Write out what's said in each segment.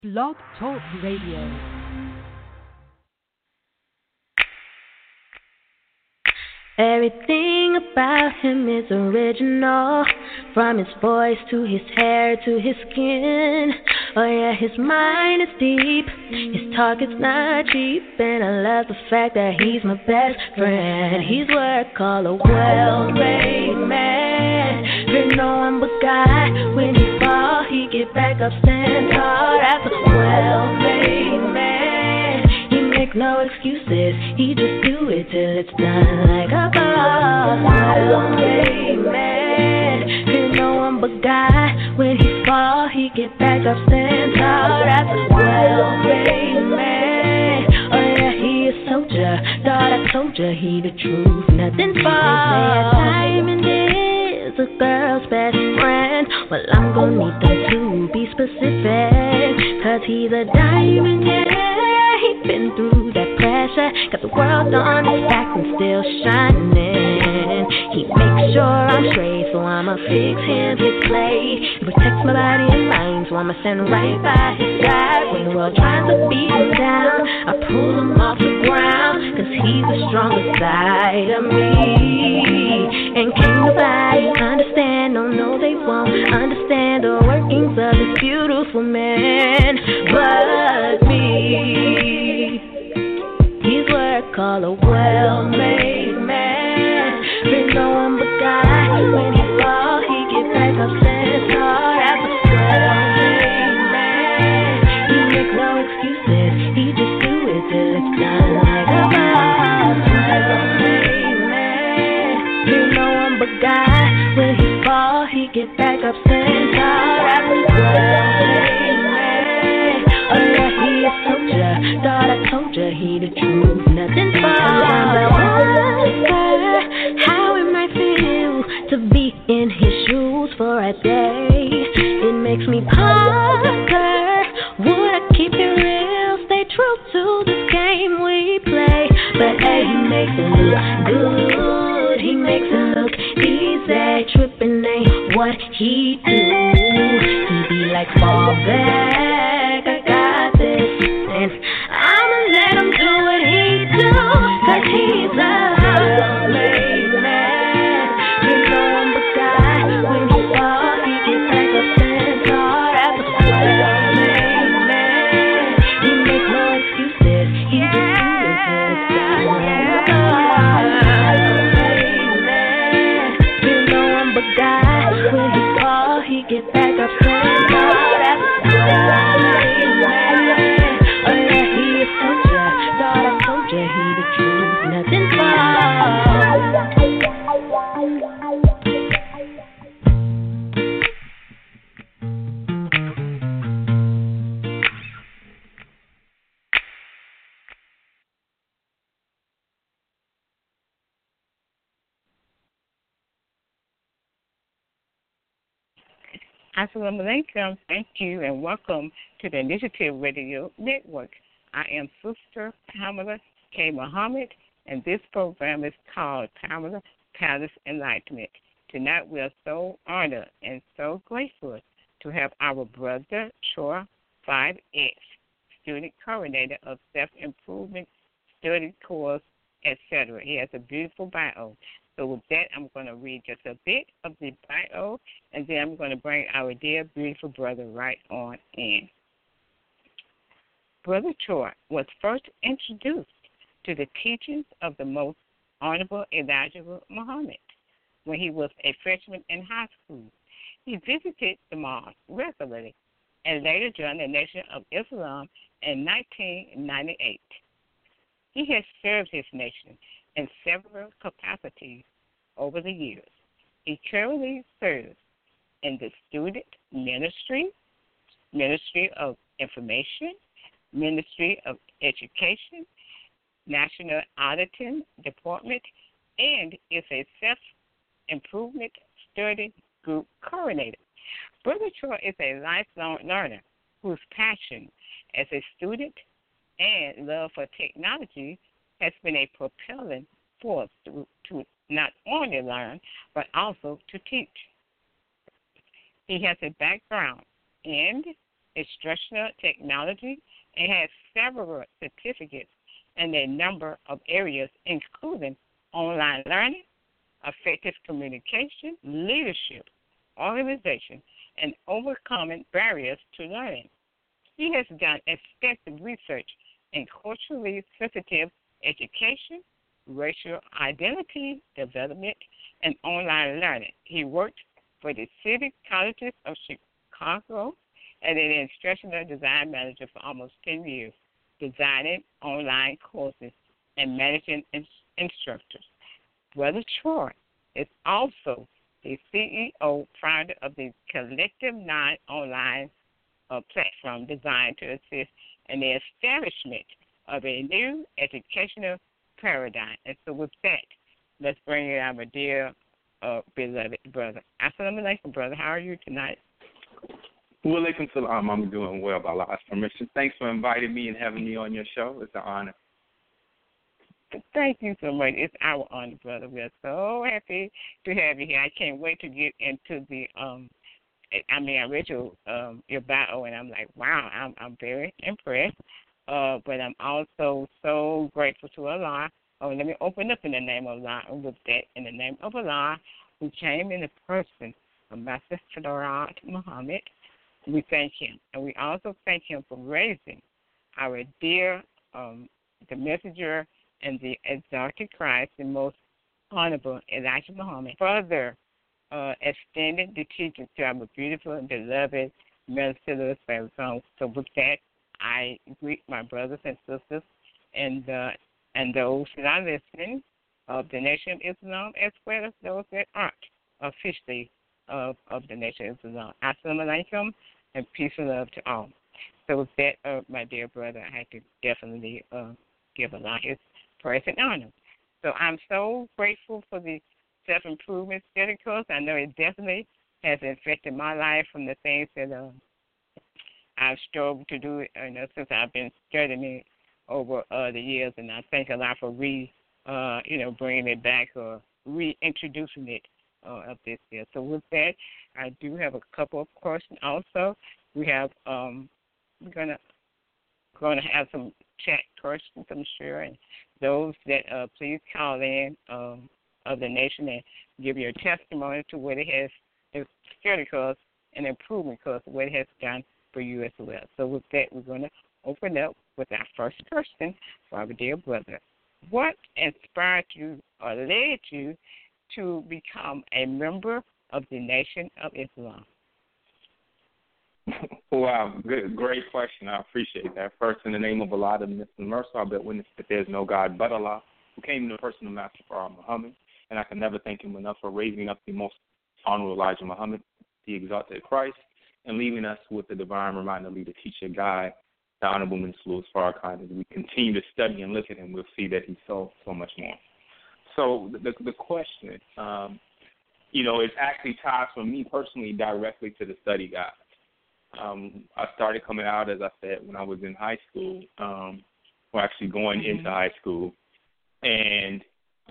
Blog Talk Radio. Everything about him is original, from his voice to his hair to his skin. Oh yeah, his mind is deep, his talk is not cheap, and I love the fact that he's my best friend. He's what I call a well-made man. There's no one but God. When he fall, he get back up, stand tall. That's a well-made man. He make no excuses, he just do it till it's done like a boss. Well-made man. There's no one but God. When he fall, he get back up, stand tall. That's a well-made man. Oh yeah, he a soldier. Thought I told you he the truth, nothing false. Diamond is a girl's best friend. Well, I'm gonna need them to be specific, 'cause he's a diamond, yeah. He been through that pressure, got the world on his back and still shining. He makes sure I'm straight, so I'ma fix him his plate. He protects my body and mind, so I'ma stand right by his side. When the world tries to beat him down, I pull him off the ground, 'cause he's the strongest side of me. And can't nobody understand, no they won't understand the workings of this beautiful man but me. He's what I call a well-made man. There's no one but God. When he fall, he get back up, stand tall. That's a well-made man. He make no excuses, he just do it till it's done like a boss. Well-made man. There's no one but God. When he fall, he get back up, stand tall. That's a well-made man. Oh yeah, he a soldier. Thought I told you he the truth, nothing false. I wonder how it might feel to be in his shoes for a day. It makes me ponder, would I keep it real, stay true to this game we play? But hey, he makes it look good, he makes it look easy. Tripping ain't what he do. He be like, fall back, I got this, and I'ma let him do what he do, 'cause he's a well-made man. He's no one but God. When he fall, he gets back up, stand tall. That's a well-made man. He makes no excuses, he just do it till it's done. Well-made man. He's no one but God. When he fall, he gets back up, stand tall. That's a well-made man. Oh yeah, he a soldier. Thought I told you he the truth, nothing false. Assalamu alaikum. Thank you and welcome to the Initiative Radio Network. I am Sister Pamela K. Muhammad, and this program is called Pamela Palace Enlightenment. Tonight we are so honored and so grateful to have our brother, Chor 5X, student coordinator of self-improvement, study course, etc. He has a beautiful bio. So with that, I'm going to read just a bit of the bio, and then I'm going to bring our dear, beautiful brother right on in. Brother Chor was first introduced to the teachings of the most honorable Elijah Muhammad when he was a freshman in high school. He visited the mosque regularly and later joined the Nation of Islam in 1998. He has served his nation in several capacities over the years. He currently serves in the Student Ministry, Ministry of Information, Ministry of Education, National Auditing Department, and is a self-improvement study group coordinator. Brother Chor is a lifelong learner whose passion as a student and love for technology has been a propelling force to not only learn, but also to teach. He has a background in instructional technology and has several certificates in a number of areas, including online learning, effective communication, leadership, organization, and overcoming barriers to learning. He has done extensive research in culturally sensitive education, racial identity development, and online learning. He worked for the City Colleges of Chicago as an instructional design manager for almost 10 years, designing online courses and managing instructors. Brother Troy is also the CEO, founder of the Collective 9 online platform designed to assist in the establishment of a new educational paradigm. And so with that, let's bring in our dear, beloved brother. Assalamu alaikum, brother. How are you tonight? Wa alaikum salam. I'm doing well, by Allah's permission. Thanks for inviting me and having me on your show. It's an honor. Thank you so much. It's our honor, brother. We're so happy to have you here. I can't wait to get into the I read your bio, and I'm like, wow, I'm very impressed. But I'm also so grateful to Allah. Oh, let me open up in the name of Allah. And with that, in the name of Allah, who came in the person of Master Sadat Muhammad, we thank him. And we also thank him for raising our dear, the messenger and the exalted Christ, the most honorable Elijah Muhammad, further extended the teachings to our beautiful and beloved Minister Louis Farrakhan. So with that, I greet my brothers and sisters and those that are listening of the Nation of Islam, as well as those that aren't officially of the Nation of Islam. Assalamu alaikum, and peace and love to all. So with that, my dear brother, I had to definitely give Allah his praise and honor. So I'm so grateful for the self-improvement study course. I know it definitely has affected my life from the things that I've strove to do since I've been studying it over the years, and I thank Allah for bringing it back or reintroducing it up this year. So with that, I do have a couple of questions. Also, we have we're gonna have some chat questions, I'm sure, and those that please call in of the nation and give your testimony to what it has, the study course and improvement course, what it has done for you as well. So with that, we're going to open up with our first question for our dear brother. What inspired you or led you to become a member of the Nation of Islam? Wow, great question. I appreciate that. First, in the name of Allah, the Mr. Mercy, I bear witness that there is no God but Allah, who came in the person of Master Farah Muhammad, and I can never thank him enough for raising up the most honorable Elijah Muhammad, the exalted Christ, and leaving us with the divine reminder, leader, teacher, guide, the Honorable Minister Louis Farrakhan. As we continue to study and look at him, we'll see that he's so much more. So the question, it actually ties for me personally directly to the study guide. I started coming out, as I said, when I was in high school, or actually going into high school, and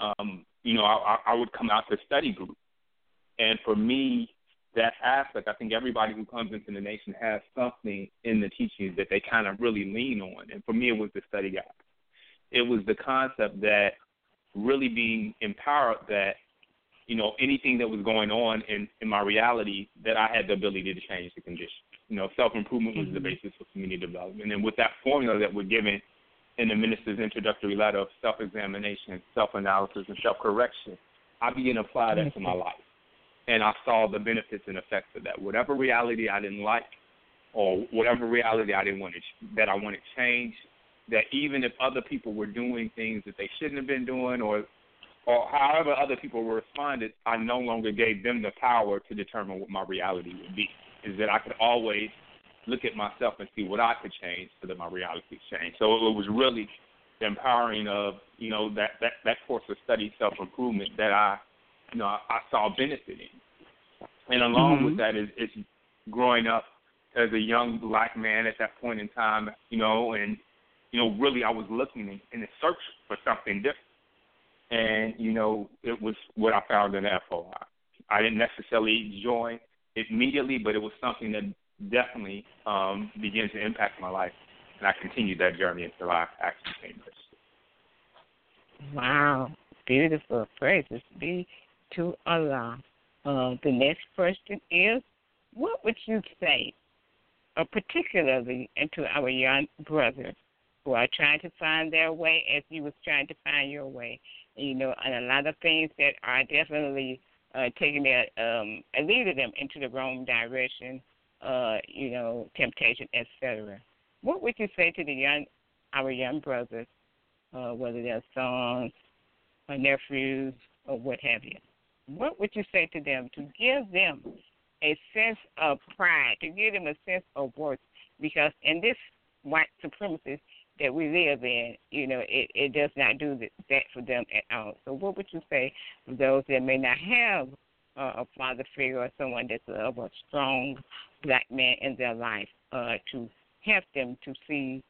I would come out to study group, and for me, that aspect, I think everybody who comes into the nation has something in the teachings that they kind of really lean on. And for me, it was the study guide. It was the concept that really being empowered that, anything that was going on in my reality, that I had the ability to change the condition. Self-improvement was the basis for community development. And with that formula that we're given in the minister's introductory letter of self-examination, self-analysis, and self-correction, I began to apply that to my life. And I saw the benefits and effects of that. Whatever reality I didn't like, or whatever reality I didn't want that I wanted changed, that even if other people were doing things that they shouldn't have been doing, or however other people were responded, I no longer gave them the power to determine what my reality would be. Is that I could always look at myself and see what I could change so that my reality could change. So it was really the empowering of, that course of study, self-improvement that I saw benefit in. And along with that is growing up as a young black man at that point in time, and, really I was looking in a search for something different. And, it was what I found in FOI. I didn't necessarily join immediately, but it was something that definitely began to impact my life, and I continued that journey until I actually came Christian. Wow. Beautiful. Praises be to Allah. The next question is, what would you say, particularly to our young brothers who are trying to find their way as you was trying to find your way? And a lot of things that are definitely taking their, leading them into the wrong direction, temptation, etc. What would you say to our young brothers, whether they're sons or nephews or what have you? What would you say to them to give them a sense of pride, to give them a sense of worth? Because in this white supremacy that we live in, it does not do that for them at all. So what would you say to those that may not have a father figure or someone that's of a strong black man in their life, to help them to see,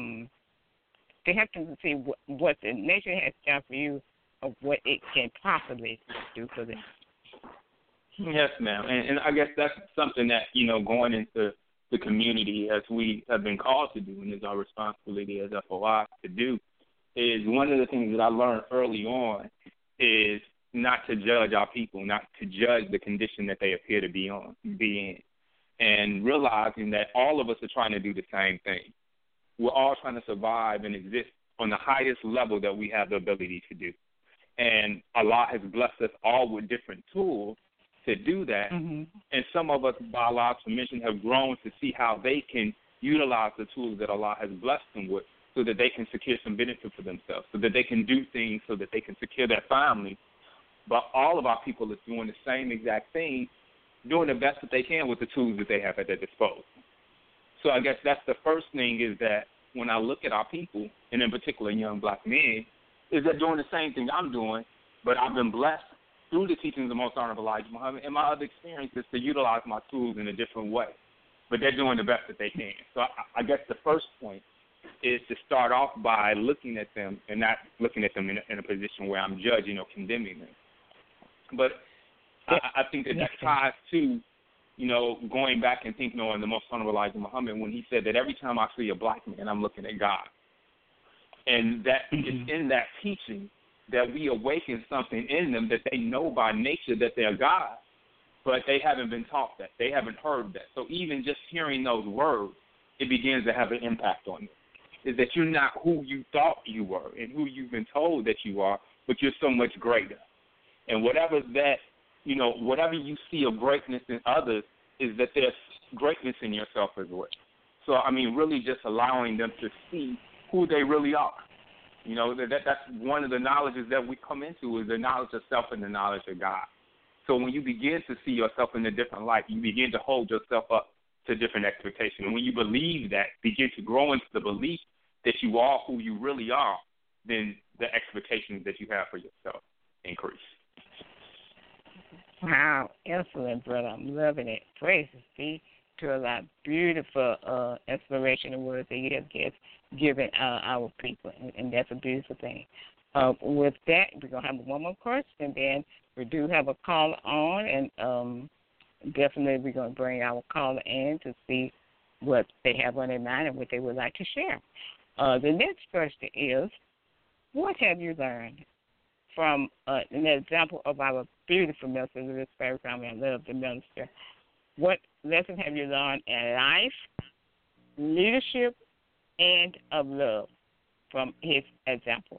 what the nation has done for you, of what it can possibly do for them? Yes, ma'am. And I guess that's something that, going into the community as we have been called to do, and is our responsibility as FOI to do, is one of the things that I learned early on is not to judge our people, not to judge the condition that they appear to be in, and realizing that all of us are trying to do the same thing. We're all trying to survive and exist on the highest level that we have the ability to do. And Allah has blessed us all with different tools to do that. Mm-hmm. And some of us, by Allah's permission, have grown to see how they can utilize the tools that Allah has blessed them with so that they can secure some benefit for themselves, so that they can do things so that they can secure their family. But all of our people are doing the same exact thing, doing the best that they can with the tools that they have at their disposal. So I guess that's the first thing, is that when I look at our people, and in particular young black men, is they're doing the same thing I'm doing, but I've been blessed through the teachings of Most Honorable Elijah Muhammad and my other experiences to utilize my tools in a different way. But they're doing the best that they can. So I guess the first point is to start off by looking at them and not looking at them in a position where I'm judging or condemning them. But I think that ties to, going back and thinking on the Most Honorable Elijah Muhammad when he said that every time I see a black man, I'm looking at God. And that is in that teaching that we awaken something in them that they know by nature that they're God, but they haven't been taught that. They haven't heard that. So even just hearing those words, it begins to have an impact on them. Is that you're not who you thought you were and who you've been told that you are, but you're so much greater. And whatever you see of greatness in others, is that there's greatness in yourself as well. So, really just allowing them to see who they really are. That's one of the knowledges that we come into, is the knowledge of self and the knowledge of God. So when you begin to see yourself in a different light, you begin to hold yourself up to different expectations. And when you believe that, begin to grow into the belief that you are who you really are, then the expectations that you have for yourself increase. Wow, excellent, brother. I'm loving it. Praise be to Allah. Beautiful inspirational words that you have given our people, and that's a beautiful thing. With that, we're going to have one more question, then we do have a caller on, and definitely we're going to bring our caller in to see what they have on their mind and what they would like to share. The next question is, what have you learned from an example of our beautiful minister, Louis Farrakhan? I love the minister. What lesson have you learned in life, leadership, and of love from his examples?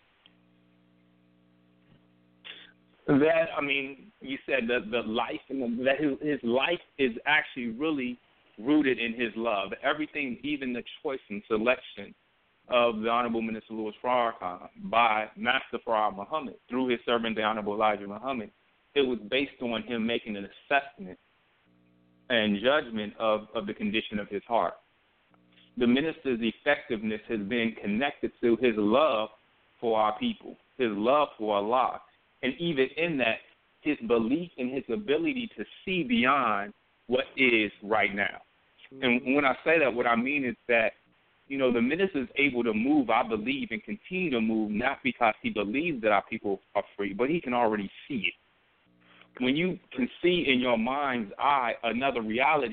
That, you said that the life, and that his life is actually really rooted in his love. Everything, even the choice and selection of the Honorable Minister Louis Farrakhan by Master Farah Muhammad through his servant, the Honorable Elijah Muhammad, it was based on him making an assessment and judgment of the condition of his heart. The minister's effectiveness has been connected to his love for our people, his love for Allah, and even in that, his belief in his ability to see beyond what is right now. And when I say that, what I mean is that, the minister is able to move, I believe, and continue to move, not because he believes that our people are free, but he can already see it. When you can see in your mind's eye another reality,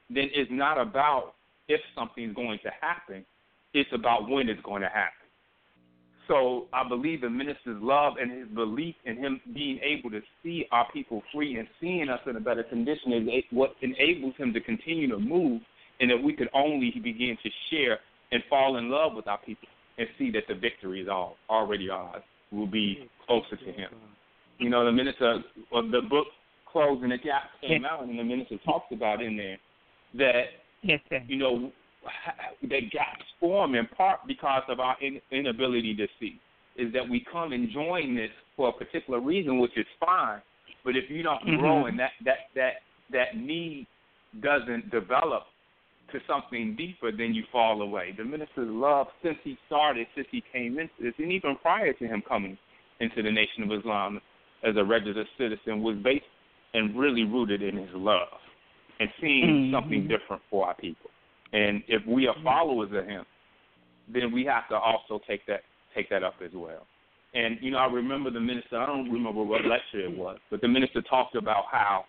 then it's not about if something's going to happen. It's about when it's going to happen. So I believe the minister's love and his belief in him being able to see our people free and seeing us in a better condition is what enables him to continue to move, and that we could only begin to share and fall in love with our people and see that the victory is already ours. We'll be closer to him. You know, the minister of the book Closing the Gap came out, and the minister talks about in there that, you know, that gaps form in part because of our inability to see. Is that we come and join this for a particular reason, which is fine, but if you don't grow and that need doesn't develop to something deeper, then you fall away. The minister's love, since he came into this, and even prior to him coming into the Nation of Islam as a registered citizen, was based and really rooted in his love and seeing something different for our people. And if we are followers of him, then we have to also take that up as well. And, you know, I remember the minister, I don't remember what lecture it was, but the minister talked about how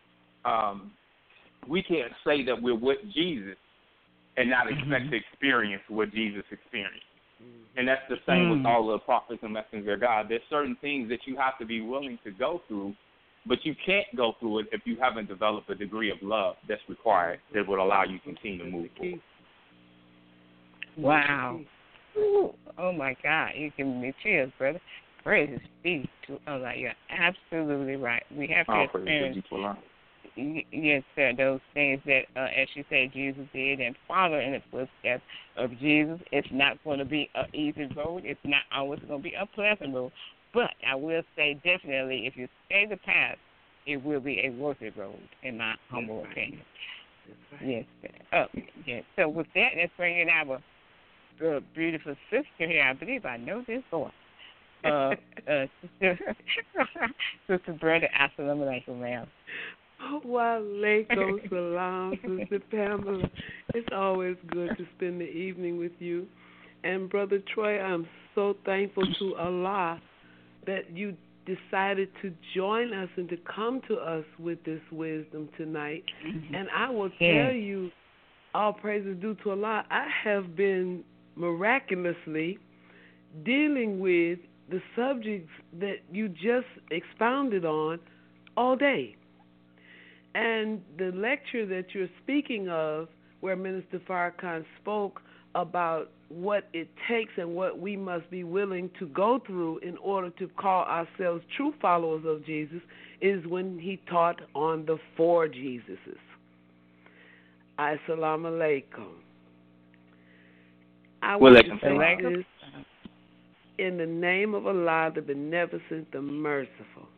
we can't say that we're with Jesus and not expect to experience what Jesus experienced. And that's the same with all the prophets and messengers of God. There's certain things that you have to be willing to go through, but you can't go through it if you haven't developed a degree of love that's required that would allow you to continue to move forward. Wow. Ooh, oh, my God. You give me chills, brother. Praise be to Allah. You're absolutely right. We have to experience, yes, sir, those things that, as you say, Jesus did, and follow in the footsteps of Jesus. It's not going to be an easy road. It's not always going to be a pleasant road. But I will say definitely, if you stay the path, it will be a worthy road, in my humble opinion. Yes, sir. Yes. So with that, let's bring in our beautiful sister here. I believe I know this voice. Sister Brenda, assalamu alaikum, ma'am. Wa alaikum salam, Sister Pamela. It's always good to spend the evening with you. And Brother Troy, I'm so thankful to Allah that you decided to join us and to come to us with this wisdom tonight. And I will tell you, all praise is due to Allah, I have been miraculously dealing with the subjects that you just expounded on all day. And the lecture that you're speaking of, where Minister Farrakhan spoke about what it takes and what we must be willing to go through in order to call ourselves true followers of Jesus, is when he taught on the 4 Jesuses. Assalamu alaikum. I want to say this in the name of Allah, the Beneficent, the Merciful.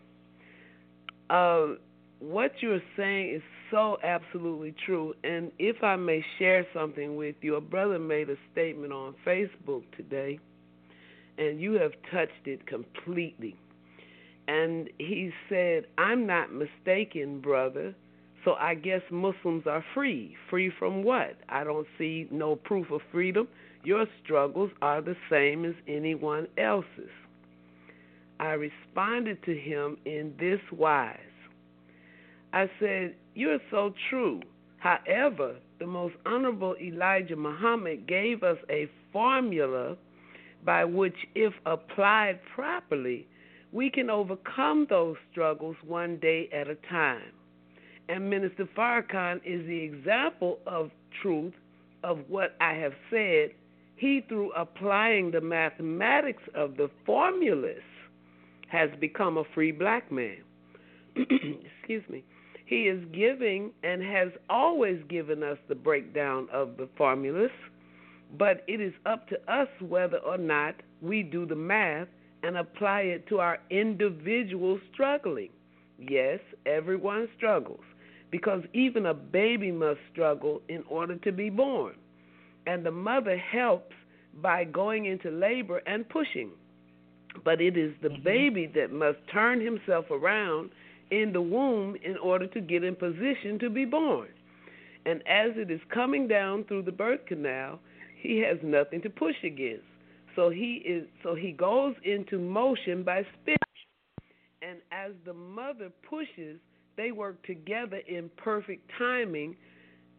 What you're saying is so absolutely true. And if I may share something with you, a brother made a statement on Facebook today, and you have touched it completely. And he said, I'm not mistaken, brother, so I guess Muslims are free. Free from what? I don't see no proof of freedom. Your struggles are the same as anyone else's. I responded to him in this wise. I said, you're so true. However, the most honorable Elijah Muhammad gave us a formula by which, if applied properly, we can overcome those struggles one day at a time. And Minister Farrakhan is the example of truth of what I have said. He, through applying the mathematics of the formulas, has become a free black man. Excuse me. He is giving and has always given us the breakdown of the formulas, but it is up to us whether or not we do the math and apply it to our individual struggling. Yes, everyone struggles, because even a baby must struggle in order to be born. And the mother helps by going into labor and pushing. But it is the baby that must turn himself around in the womb in order to get in position to be born. And as it is coming down through the birth canal, he has nothing to push against. So he goes into motion by spinning. And as the mother pushes, they work together in perfect timing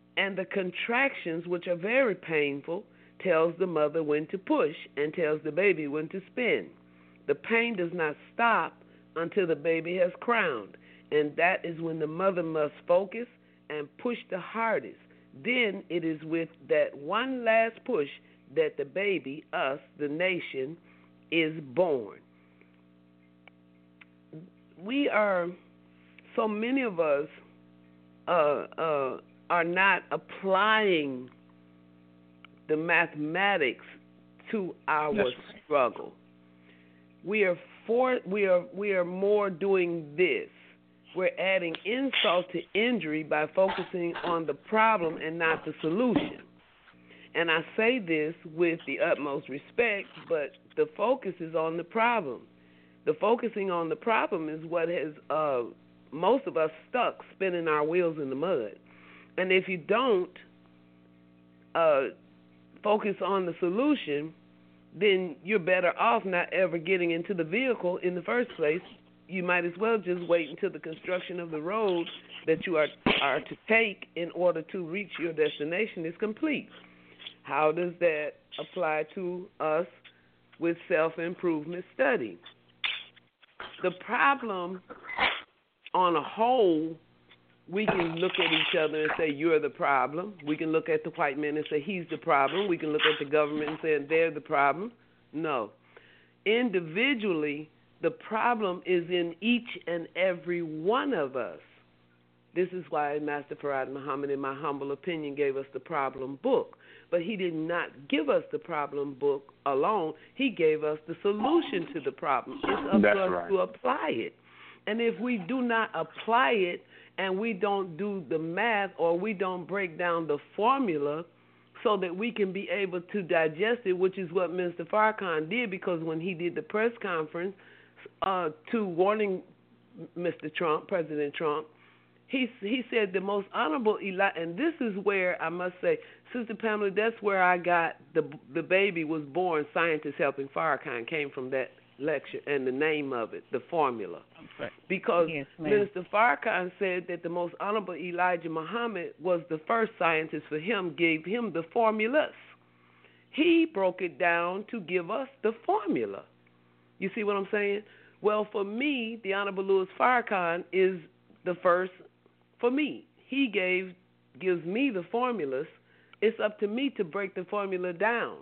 And the contractions, which are very painful, tells the mother when to push and tells the baby when to spin. The pain does not stop until the baby has crowned, and that is when the mother must focus and push the hardest. Then it is with that one last push that the baby, us, the nation, is born. So many of us are not applying the mathematics to our struggle. We are more doing this. We're adding insult to injury by focusing on the problem and not the solution. And I say this with the utmost respect, but the focus is on the problem. The focusing on the problem is what has most of us stuck spinning our wheels in the mud. And if you don't focus on the solution, then you're better off not ever getting into the vehicle in the first place. You might as well just wait until the construction of the road that you are to take in order to reach your destination is complete. How does that apply to us with self-improvement study? The problem on a whole, we can look at each other and say, you're the problem. We can look at the white man and say, he's the problem. We can look at the government and say, they're the problem. No. Individually, the problem is in each and every one of us. This is why Master Farad Muhammad, in my humble opinion, gave us the problem book. But he did not give us the problem book alone. He gave us the solution to the problem. It's up to us to apply it. And if we do not apply it and we don't do the math or we don't break down the formula so that we can be able to digest it, which is what Mr. Farrakhan did, because when he did the press conference to warning Mr. Trump, President Trump, he said the most honorable Elijah, and this is where I must say, Sister Pamela, that's where I got the baby was born, Scientists Helping Farrakhan, came from that lecture and the name of it, the formula. Okay. Because Minister Farrakhan said that the most honorable Elijah Muhammad was the first scientist for him, gave him the formulas. He broke it down to give us the formula. You see what I'm saying? Well, for me, the Honorable Louis Farrakhan is the first for me. He gives me the formulas. It's up to me to break the formula down.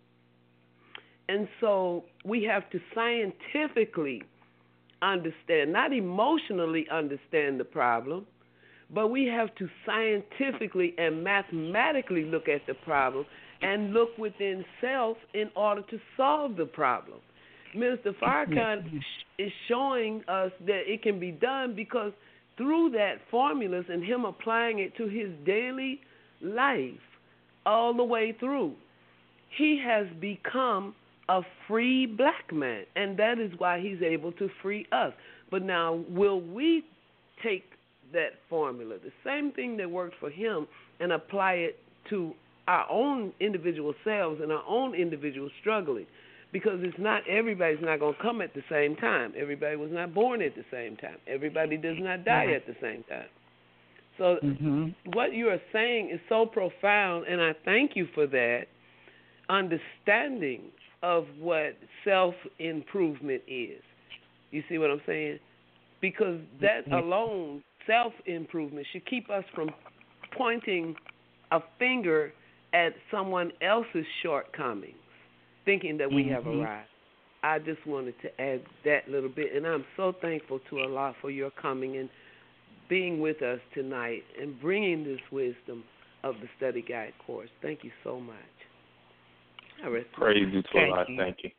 And so we have to scientifically understand, not emotionally understand the problem, but we have to scientifically and mathematically look at the problem and look within self in order to solve the problem. Mr. Farrakhan is showing us that it can be done because through that formulas and him applying it to his daily life all the way through, he has become a free black man, and that is why he's able to free us. But now, will we take that formula, the same thing that worked for him, and apply it to our own individual selves and our own individual struggling? Because everybody's not going to come at the same time. Everybody was not born at the same time. Everybody does not die at the same time. So what you are saying is so profound, and I thank you for that understanding of what self-improvement is. You see what I'm saying? Because that alone, self-improvement, should keep us from pointing a finger at someone else's shortcomings, thinking that we have arrived. I just wanted to add that little bit, and I'm so thankful to Allah for your coming and being with us tonight and bringing this wisdom of the study guide course. Thank you so much. Praise you to Allah. Thank you.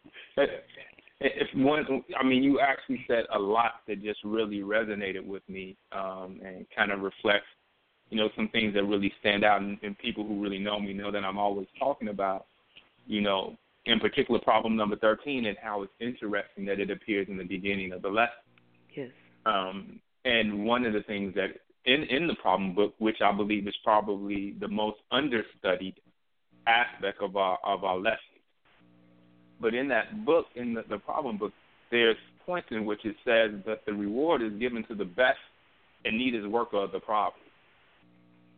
You actually said a lot that just really resonated with me and kind of reflects, some things that really stand out. And people who really know me know that I'm always talking about, in particular, problem number 13 and how it's interesting that it appears in the beginning of the lesson. Yes. And one of the things that in the problem book, which I believe is probably the most understudied aspect of our lessons. But in that book, in the problem book, there's points in which it says that the reward is given to the best and neatest worker of the problem.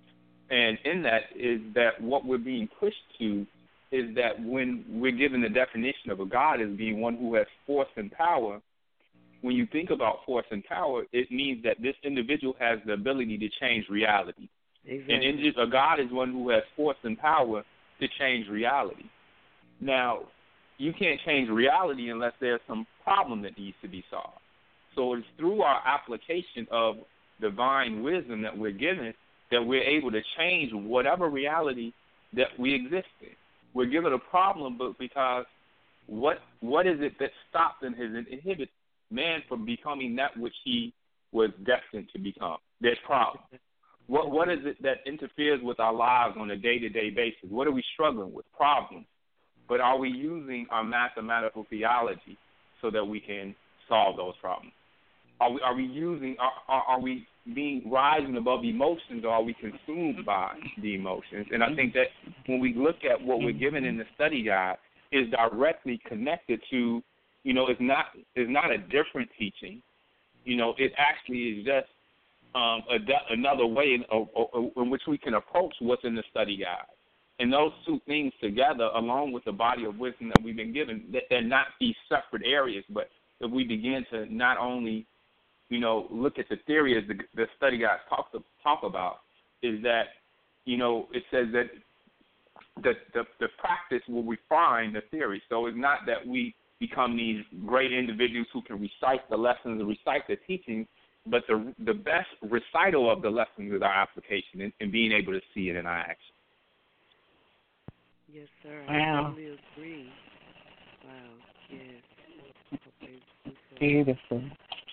And in that is that what we're being pushed to is that when we're given the definition of a God as being one who has force and power, when you think about force and power, it means that this individual has the ability to change reality. Exactly. And a God is one who has force and power to change reality. Now, you can't change reality unless there's some problem that needs to be solved. So it's through our application of divine wisdom that we're given that we're able to change whatever reality that we exist in. We're given a problem, but because what is it that stops and inhibits man from becoming that which he was destined to become? There's problems. What is it that interferes with our lives on a day-to-day basis? What are we struggling with? Problems. But are we using our mathematical theology so that we can solve those problems? Are we being rising above emotions, or are we consumed by the emotions? And I think that when we look at what we're given in the study guide, is directly connected to, it's not a different teaching. It actually is just another way in which we can approach what's in the study guide. And those two things together, along with the body of wisdom that we've been given, that they're not these separate areas, but if we begin to not only, look at the theory as the study guides talk about, is that, it says that the practice will refine the theory. So it's not that we become these great individuals who can recite the lessons and recite the teachings, but the best recital of the lessons is our application and being able to see it in our action. Yes, sir. Wow. I totally agree. Wow. Yes. Okay. Beautiful.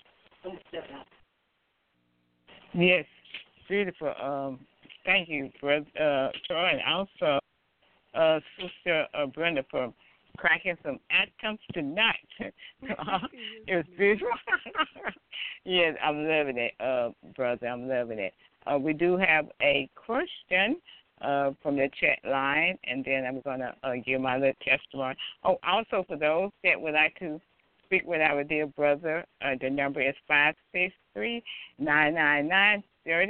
Yes, beautiful. Thank you, Brother Troy, and also Sister Brenda for cracking some atoms tonight. It was beautiful. Yes, I'm loving it, brother. I'm loving it. We do have a question from the chat line, and then I'm going to give my little testimony. Oh, also for those that would like to speak with our dear brother, the number is 563-999-3682.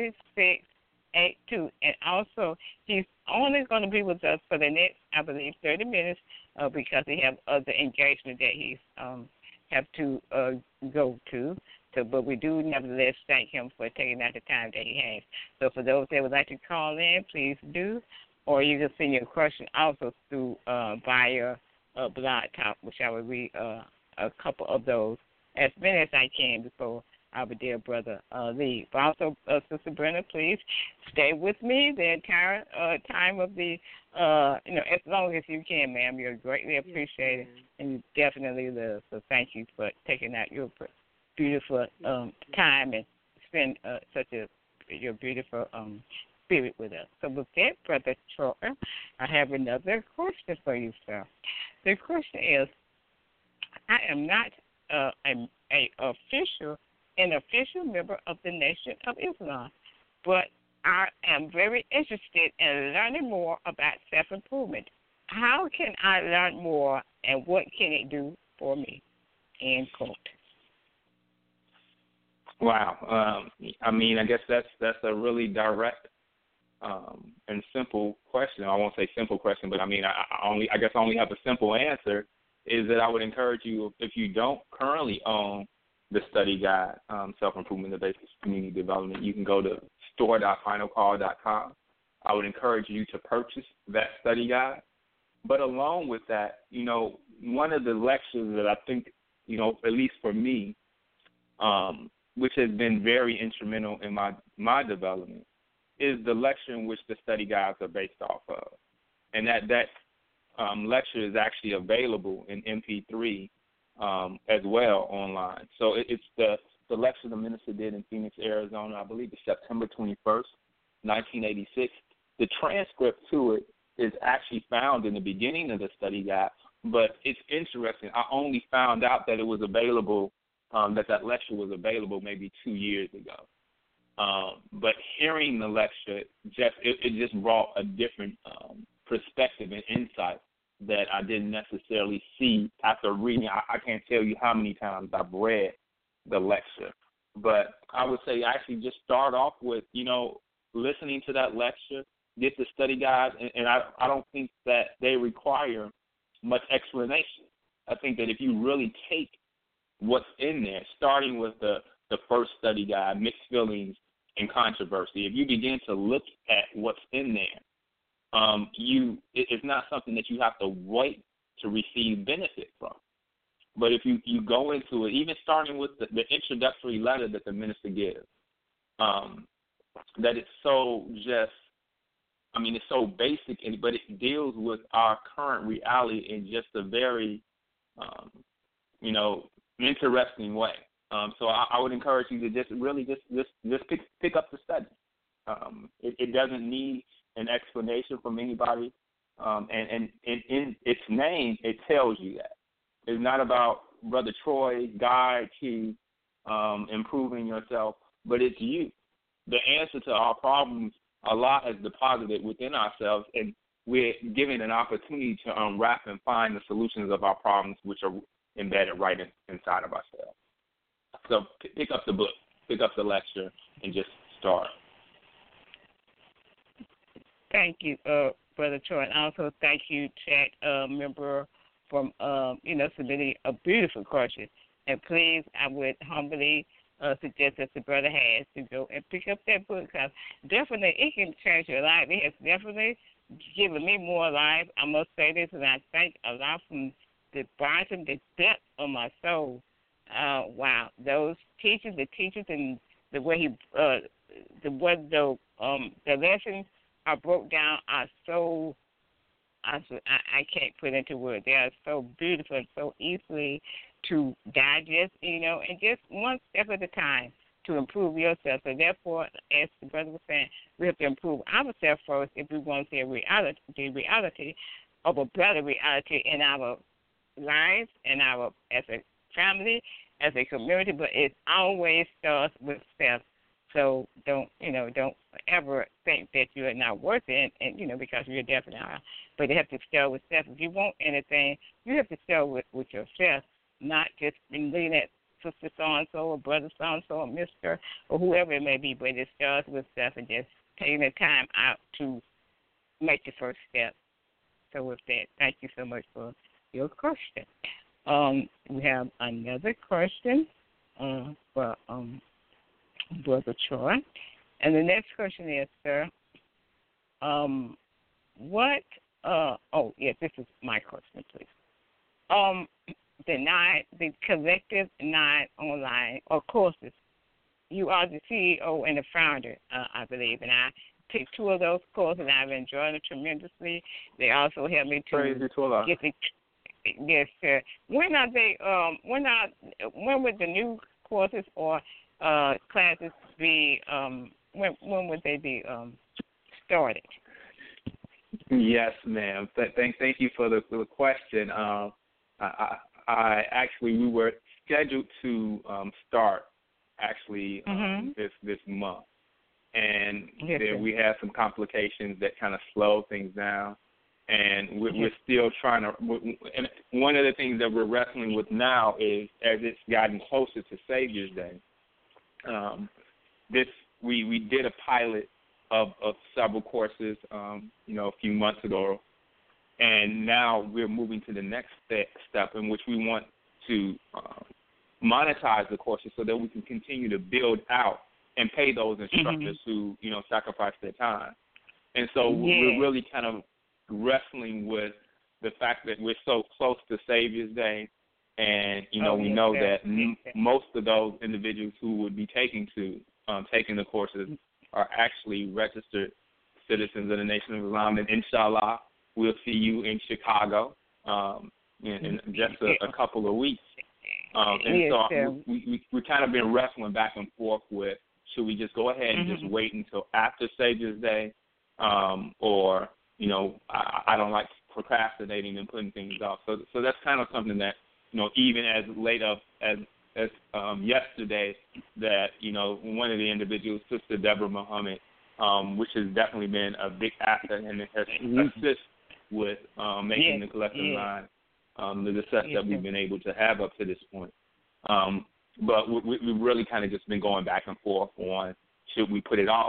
And also, he's only going to be with us for the next, I believe, 30 minutes because he has other engagement that he's have to go to. So, but we do nevertheless thank him for taking out the time that he has. So for those that would like to call in, please do. Or you can send your question also through via Blog Talk, which I will read a couple of those, as many as I can before our dear brother leave. But also, Sister Brenda, please stay with me the entire time of the, as long as you can, ma'am. You're greatly appreciated, and you definitely live. So thank you for taking out your beautiful time and spend your beautiful spirit with us. So with that, Brother Troy, I have another question for you, sir. The question is, I am not an official member of the Nation of Islam, but I am very interested in learning more about self-improvement. How can I learn more, and what can it do for me? End quote. Wow. I guess that's a really direct and simple question. I won't say simple question, but I only have a simple answer. Is that I would encourage you, if you don't currently own the study guide, Self-Improvement, the Basics of Community Development, you can go to store.finalcall.com. I would encourage you to purchase that study guide. But along with that, one of the lectures that I think, at least for me, which has been very instrumental in my development, is the lecture in which the study guides are based off of. And that lecture is actually available in MP3 as well online. So it's the lecture the minister did in Phoenix, Arizona, I believe it's September 21st, 1986. The transcript to it is actually found in the beginning of the study guide, but it's interesting. I only found out that it was available, that lecture was available maybe 2 years ago. But hearing the lecture, it just brought a different perspective and insight that I didn't necessarily see after reading. I can't tell you how many times I've read the lecture. But I would say actually just start off with, listening to that lecture get the study guides, and I don't think that they require much explanation. I think that if you really take what's in there, starting with the first study guide, Mixed Feelings and Controversy, if you begin to look at what's in there, it's not something that you have to wait to receive benefit from. But if you go into it, even starting with the introductory letter that the minister gives, that it's so just, it's so basic, but it deals with our current reality in just a very, interesting way. So I would encourage you to just really just pick up the study. It doesn't need an explanation from anybody, and in its name, it tells you that. It's not about Brother Troy, Guy, Key, improving yourself, but it's you. The answer to our problems, Allah has deposited within ourselves, and we're given an opportunity to unwrap and find the solutions of our problems, which are embedded right inside of ourselves. So pick up the book, pick up the lecture, and just start. Thank you, Brother Troy. And also thank you, chat member, from submitting a beautiful question. And please, I would humbly suggest that the brother has to go and pick up that book, because definitely it can change your life. It has definitely given me more life. I must say this, and I thank Allah from the bottom, the depth of my soul. Wow, those teachers, and the way the lessons are broke down are so. I can't put into words. They are so beautiful and so easily to digest, and just one step at a time to improve yourself. So therefore, as the brother was saying, we have to improve ourselves first if we want to see the reality of a better reality in our lives and as a family, as a community. But it always starts with self. So don't ever think that you're not worth it, and because you're definitely not. But you have to start with self. If you want anything, you have to start with yourself, not just leading at sister so-and-so or brother so-and-so or mister or whoever it may be, but it starts with self and just taking the time out to make the first step. So with that, thank you so much for your question. We have another question for Brother Troy. And the next question is, sir, this is my question, please. The collective 9 online or courses. You are the CEO and the founder, I believe, and I took 2 of those courses, and I've enjoyed them tremendously. They also helped me to get the. Yes, sir. When are they? When would the new courses or classes be? When would they be started? Yes, ma'am. Thank you for the question. We were scheduled to start this month, and we had some complications that kind of slowed things down, and we're still trying to. And one of the things that we're wrestling with now is, as it's gotten closer to Savior's Day, we did a pilot of several courses, a few months ago. And now we're moving to the next step in which we want to monetize the courses so that we can continue to build out and pay those instructors who, sacrifice their time. And so we're really kind of wrestling with the fact that we're so close to Savior's Day. And, we know that most of those individuals who would be taking the courses are actually registered citizens of the Nation of Islam. And inshallah, we'll see you in Chicago in just a couple of weeks. We've kind of been wrestling back and forth with, should we just go ahead and just wait until after Savior's Day, or, I don't like procrastinating and putting things off. So that's kind of something that, even as late as yesterday, that, one of the individuals, Sister Deborah Muhammad, which has definitely been a big asset and it has assisted with making the collective line the success that we've been able to have up to this point. But we've really kind of just been going back and forth on, should we put it off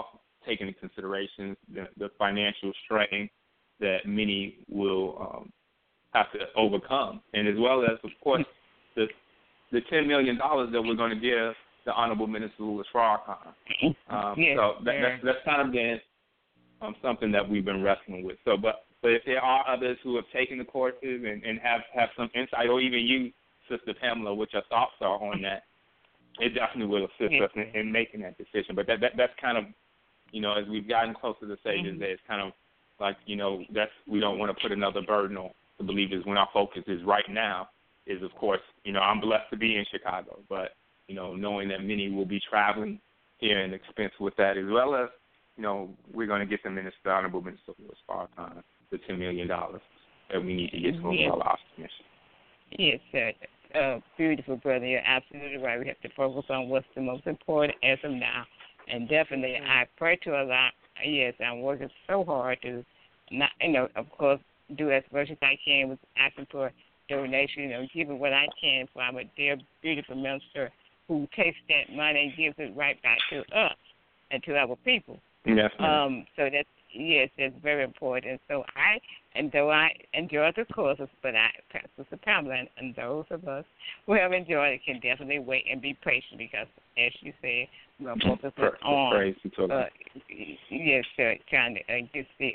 taking into consideration the financial strain that many will have to overcome, and as well as, of course, the $10 million that we're going to give the Honorable Minister Louis Farrakhan. So that's kind of been something that we've been wrestling with. So, but if there are others who have taken the courses and have some insight, or even you, Sister Pamela, what your thoughts are on that, it definitely will assist us in making that decision. But that's kind of, as we've gotten closer to Savior's Day, it's kind of like, we don't want to put another burden on the believers when our focus is right now is, of course, I'm blessed to be in Chicago, but, knowing that many will be traveling here and expense with that, as well as, we're going to get the Honorable Minister Louis Farrakhan the $10 million that we need to get to fulfill our mission. Yes, sir. Beautiful, brother. You're absolutely right. We have to focus on what's the most important as of now. And definitely, I pray to Allah. Yes, I'm working so hard to not, of course, do as much as I can with asking for donation, giving what I can for our dear, beautiful minister who takes that money and gives it right back to us and to our people. Yes, so that's very important. So though I enjoy the courses, but Pastor Pamela and those of us who have enjoyed it can definitely wait and be patient because, as you said, we're focusing on yes, sir, trying to get the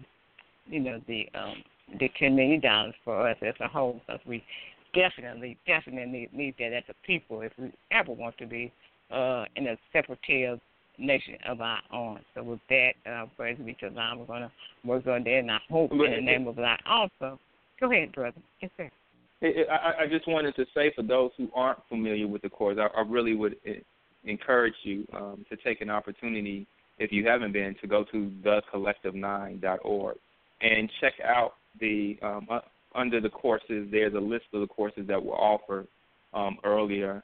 the $10 million for us as a whole, because we definitely need that as a people if we ever want to be in a separate nation of our own. So with that, praise be to Allah, we're going to work on that, and I hope in the name of Allah also. Go ahead, brother. Yes, sir. I just wanted to say, for those who aren't familiar with the course, I really would encourage you to take an opportunity, if you haven't been, to go to thecollective9.org and check out under the courses. There's a list of the courses that were offered earlier,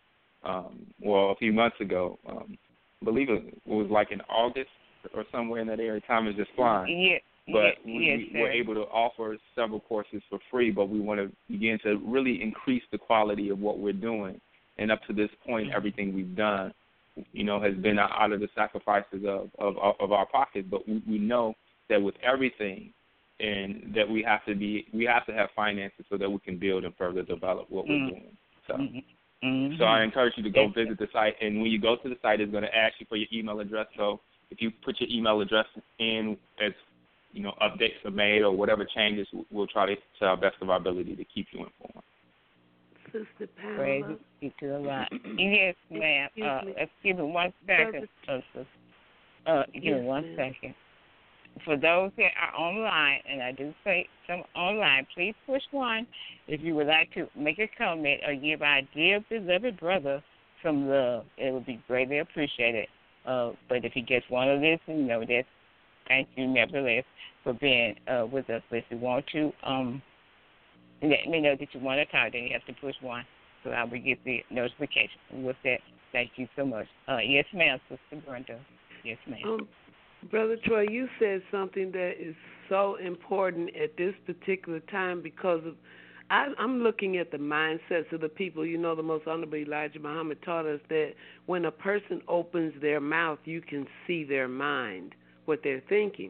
a few months ago. I believe it was like in August or somewhere in that area. Time is just flying. Yeah. But we were able to offer several courses for free, but we want to begin to really increase the quality of what we're doing. And up to this point, everything we've done, has been out of the sacrifices of our pockets. But we know that with everything, and that we have to have finances so that we can build and further develop what we're doing. So. So I encourage you to go visit the site, and when you go to the site, it's going to ask you for your email address. So if you put your email address in, as updates are made or whatever changes, we'll try to our best of our ability to keep you informed. Sister Pamela. Praise be to Allah. Yes, ma'am. Excuse me 1 second. Give me 1 second. For those that are online, and I do say some online, please push 1 if you would like to make a comment or give our dear beloved brother some love. It would be greatly appreciated. But if he gets one of this, that's thank you nevertheless for being with us. But if you want to let me know that you want to talk, then you have to push 1 so I will get the notification. With that, thank you so much. Yes, ma'am, Sister Brenda. Yes, ma'am. Brother Troy, you said something that is so important at this particular time because of I'm looking at the mindsets of the people. The most Honorable Elijah Muhammad taught us that when a person opens their mouth, you can see their mind, what they're thinking.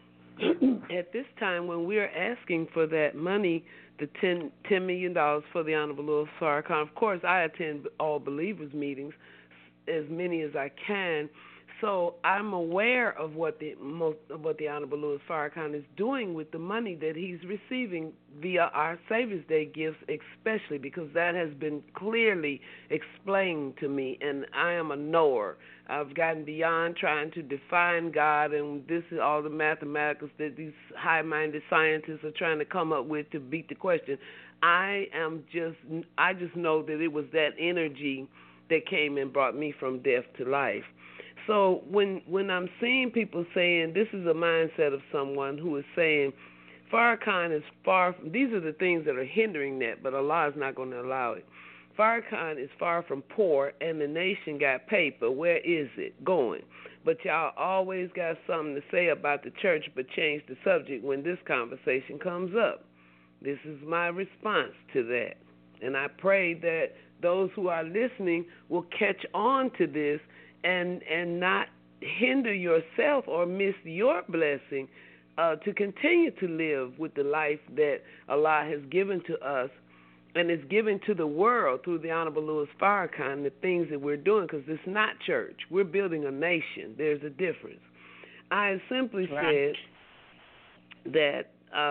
At this time, when we're asking for that money, the $10 million for the Honorable Louis Farrakhan, of course, I attend all believers meetings, as many as I can. So I'm aware of what the Honorable Louis Farrakhan is doing with the money that he's receiving via our Savior's Day gifts, especially because that has been clearly explained to me, and I am a knower. I've gotten beyond trying to define God, and this is all the mathematics that these high-minded scientists are trying to come up with to beat the question. I just know that it was that energy that came and brought me from death to life. So when I'm seeing people saying this is a mindset of someone who is saying Farrakhan is far from, these are the things that are hindering that, but Allah is not going to allow it. Farrakhan is far from poor, and the nation got paper. Where is it going? But y'all always got something to say about the church, but change the subject when this conversation comes up. This is my response to that. And I pray that those who are listening will catch on to this and not hinder yourself or miss your blessing to continue to live with the life that Allah has given to us and is given to the world through the Honorable Louis Farrakhan, the things that we're doing, because it's not church. We're building a nation. There's a difference. I simply said that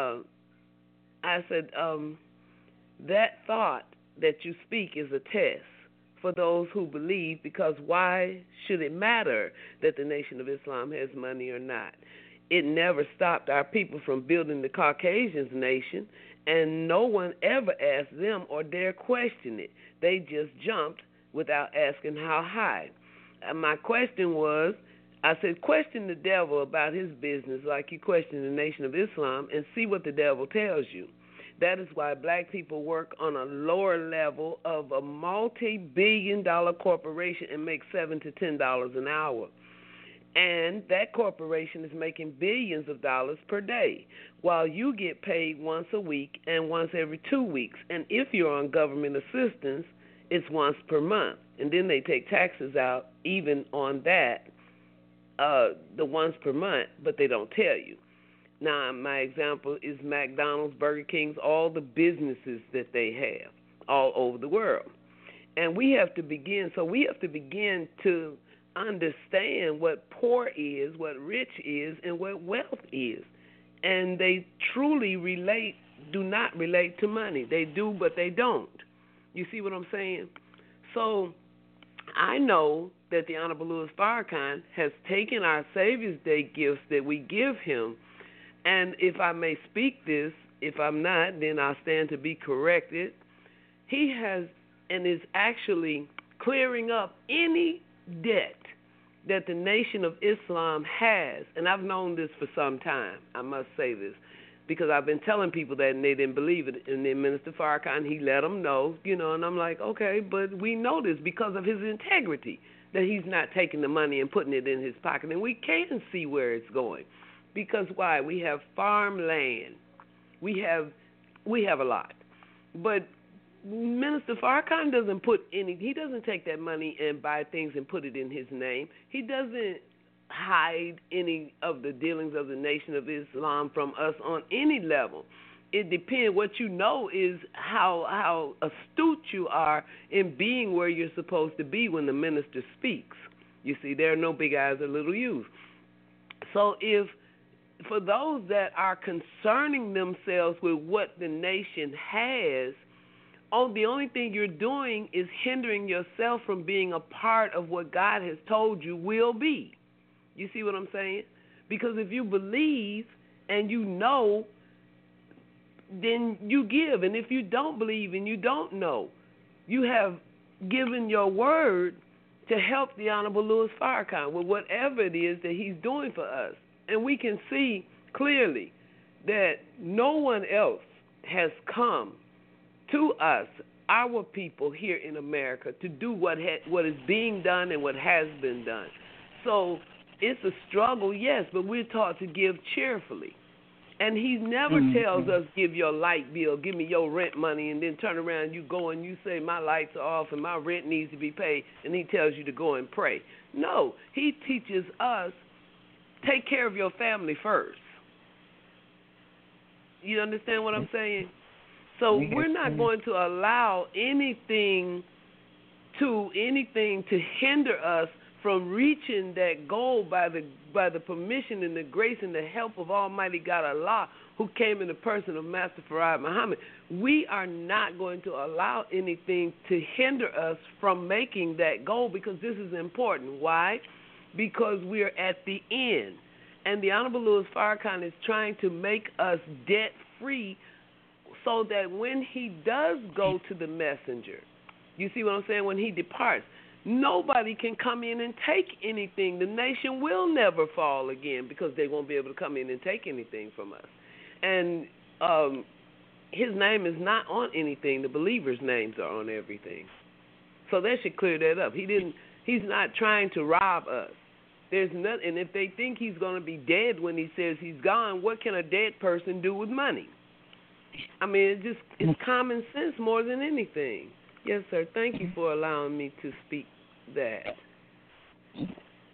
that thought that you speak is a test for those who believe, because why should it matter that the Nation of Islam has money or not? It never stopped our people from building the Caucasians nation, and no one ever asked them or dare question it. They just jumped without asking how high. And my question was, I said, question the devil about his business like you question the Nation of Islam and see what the devil tells you. That is why black people work on a lower level of a multi-billion-dollar corporation and make $7 to $10 an hour. And that corporation is making billions of dollars per day, while you get paid once a week and once every 2 weeks. And if you're on government assistance, it's once per month. And then they take taxes out even on that, the once per month, but they don't tell you. Now, my example is McDonald's, Burger King's, all the businesses that they have all over the world. And we have to begin to understand what poor is, what rich is, and what wealth is. And they truly do not relate to money. They do, but they don't. You see what I'm saying? So I know that the Honorable Louis Farrakhan has taken our Savior's Day gifts that we give him, and if I may speak this, if I'm not, then I'll stand to be corrected. He has and is actually clearing up any debt that the Nation of Islam has. And I've known this for some time, I must say this, because I've been telling people that and they didn't believe it. And then Minister Farrakhan, he let them know, and I'm like, okay, but we know this because of his integrity, that he's not taking the money and putting it in his pocket. And we can see where it's going. Because why? We have farmland. We have a lot. But Minister Farrakhan doesn't he doesn't take that money and buy things and put it in his name. He doesn't hide any of the dealings of the Nation of Islam from us on any level. It depends. What you know is how astute you are in being where you're supposed to be when the minister speaks. You see, there are no big eyes or little U's. So for those that are concerning themselves with what the nation has, the only thing you're doing is hindering yourself from being a part of what God has told you will be. You see what I'm saying? Because if you believe and you know, then you give. And if you don't believe and you don't know, you have given your word to help the Honorable Louis Farrakhan with whatever it is that he's doing for us. And we can see clearly that no one else has come to us, our people here in America, to do what is being done and what has been done. So it's a struggle, yes, but we're taught to give cheerfully. And he never tells us, give your light bill, give me your rent money, and then turn around and you go and you say, my lights are off and my rent needs to be paid, and he tells you to go and pray. No, he teaches us, take care of your family first. You understand what I'm saying? So we're not going to allow anything to hinder us from reaching that goal by the permission and the grace and the help of Almighty God Allah, who came in the person of Master Farad Muhammad. We are not going to allow anything to hinder us from making that goal, because this is important. Why? Because we're at the end. And the Honorable Louis Farrakhan is trying to make us debt-free so that when he does go to the messenger, you see what I'm saying, when he departs, nobody can come in and take anything. The nation will never fall again because they won't be able to come in and take anything from us. And his name is not on anything. The believers' names are on everything. So that should clear that up. He's not trying to rob us. There's nothing. And if they think he's going to be dead when he says he's gone, what can a dead person do with money? I mean, it's common sense more than anything. Yes, sir. Thank you for allowing me to speak that.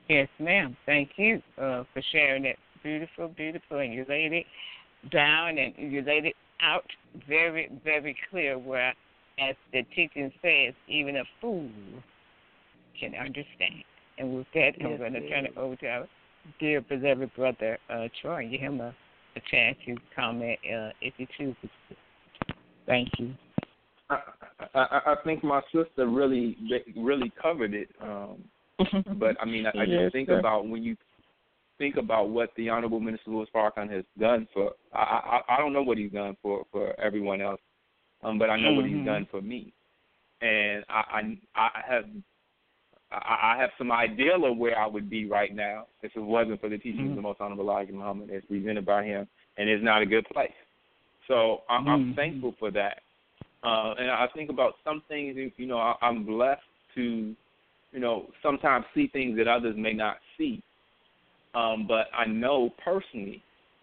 Yes, ma'am. Thank you for sharing that. Beautiful, beautiful. And you laid it down and you laid it out very, very clear where, as the teaching says, even a fool can understand. And with that, I'm going to turn it over to our dear beloved brother Troy. Give him a chance to comment if you choose to. Thank you. I think my sister really covered it. But I mean, I just think about when you think about what the Honorable Minister Louis Farrakhan has done for. I don't know what he's done for everyone else, but I know what he's done for me, and I have some idea of where I would be right now if it wasn't for the teachings of the Most Honorable Elijah Muhammad as presented by him, and it's not a good place. So I'm thankful for that. And I think about some things, I'm blessed to, sometimes see things that others may not see. But I know personally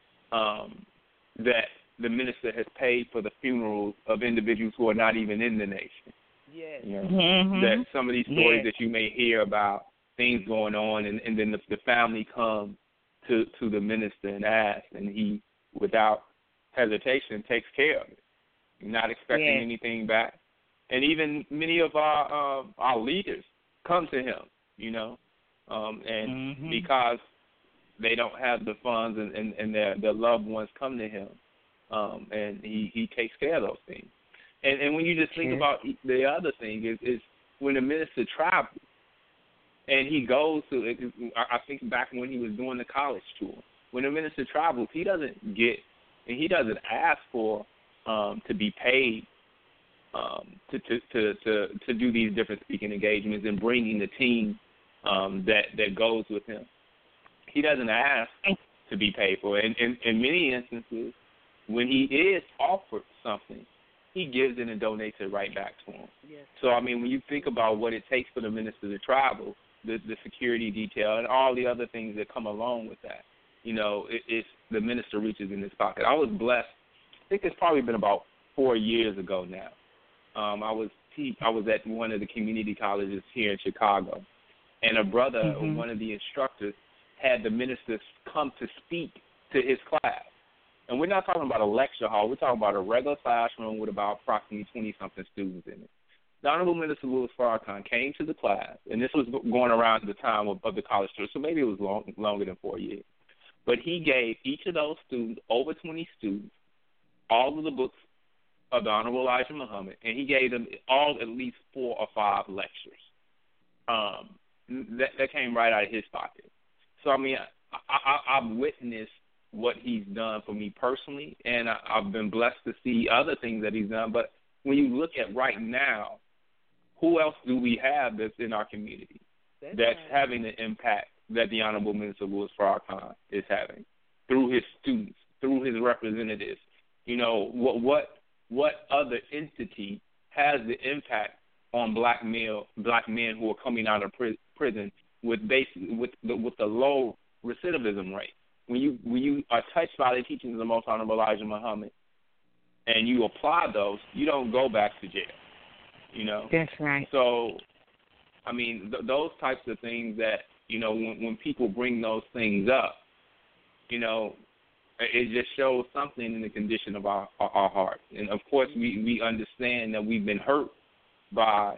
that the minister has paid for the funerals of individuals who are not even in the nation. Yes. That some of these stories that you may hear about things going on, and then the family come to the minister and ask, and he, without hesitation, takes care of it, not expecting anything back. And even many of our leaders come to him, and because they don't have the funds and their loved ones come to him, and he takes care of those things. And when you just think about the other thing is when the minister travels and he goes to, I think back when he was doing the college tour, when the minister travels, he doesn't ask for to be paid to do these different speaking engagements and bringing the team that goes with him. He doesn't ask to be paid for it. And in many instances, when he is offered something, he gives it and donates it right back to him. Yes. So, I mean, when you think about what it takes for the minister to travel, the security detail and all the other things that come along with that, it's the minister reaches in his pocket. I was blessed. I think it's probably been about 4 years ago now. I was at one of the community colleges here in Chicago, and a brother, one of the instructors, had the minister come to speak to his class. And we're not talking about a lecture hall. We're talking about a regular classroom with about approximately 20-something students in it. The Honorable Minister Louis Farrakhan came to the class, and this was going around at the time of the college tour, so maybe it was longer than 4 years. But he gave each of those students, over 20 students, all of the books of the Honorable Elijah Muhammad, and he gave them all at least 4 or 5 lectures. That came right out of his pocket. So, I mean, I've witnessed what he's done for me personally, and I've been blessed to see other things that he's done. But when you look at right now, who else do we have that's in our community that's having the impact that the Honorable Minister Louis Farrakhan is having through his students, through his representatives? What other entity has the impact on black men who are coming out of prison with the low recidivism rate? When you are touched by the teachings of the Most Honorable Elijah Muhammad and you apply those, you don't go back to jail. That's right. So, I mean, those types of things that, when people bring those things up, it just shows something in the condition of our heart. And, of course, we understand that we've been hurt by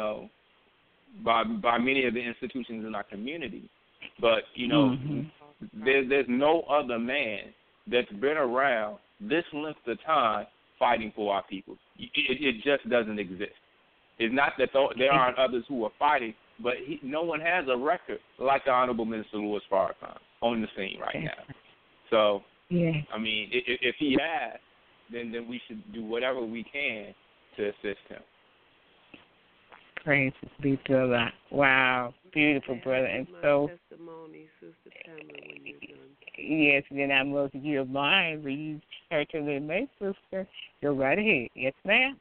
many of the institutions in our community. But, there's no other man that's been around this length of time fighting for our people. It just doesn't exist. It's not that there aren't others who are fighting, but no one has a record like the Honorable Minister Louis Farrakhan on the scene right now. So, I mean, if he has, then we should do whatever we can to assist him. Praise be to Allah. Wow, beautiful, brother. And so, testimony, Sister Pamela, when you're done. Yes, then I'm going to give mine, but you certainly may, sister. Go right ahead. Yes, ma'am.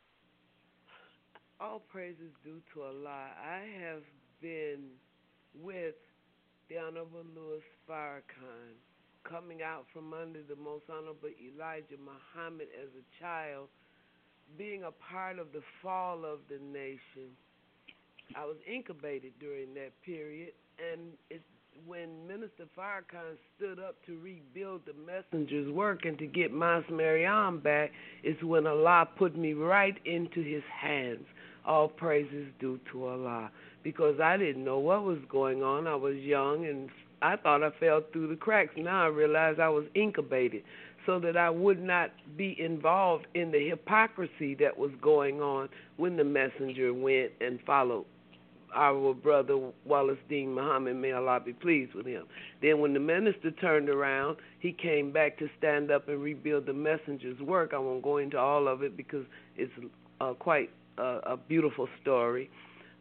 All praises due to Allah. I have been with the Honorable Louis Farrakhan, coming out from under the Most Honorable Elijah Muhammad as a child, being a part of the fall of the nation. I was incubated during that period, And when Minister Farrakhan stood up to rebuild the messenger's work and to get Mas Mariam back, is when Allah put me right into his hands. All praises due to Allah. Because I didn't know what was going on. I was young and I thought I fell through the cracks. Now I realize I was incubated so that I would not be involved in the hypocrisy that was going on when the messenger went and followed our brother Wallace Dean Muhammad, may Allah be pleased with him. Then when the minister turned around, he came back to stand up and rebuild the messenger's work. I won't go into all of it because it's quite a beautiful story.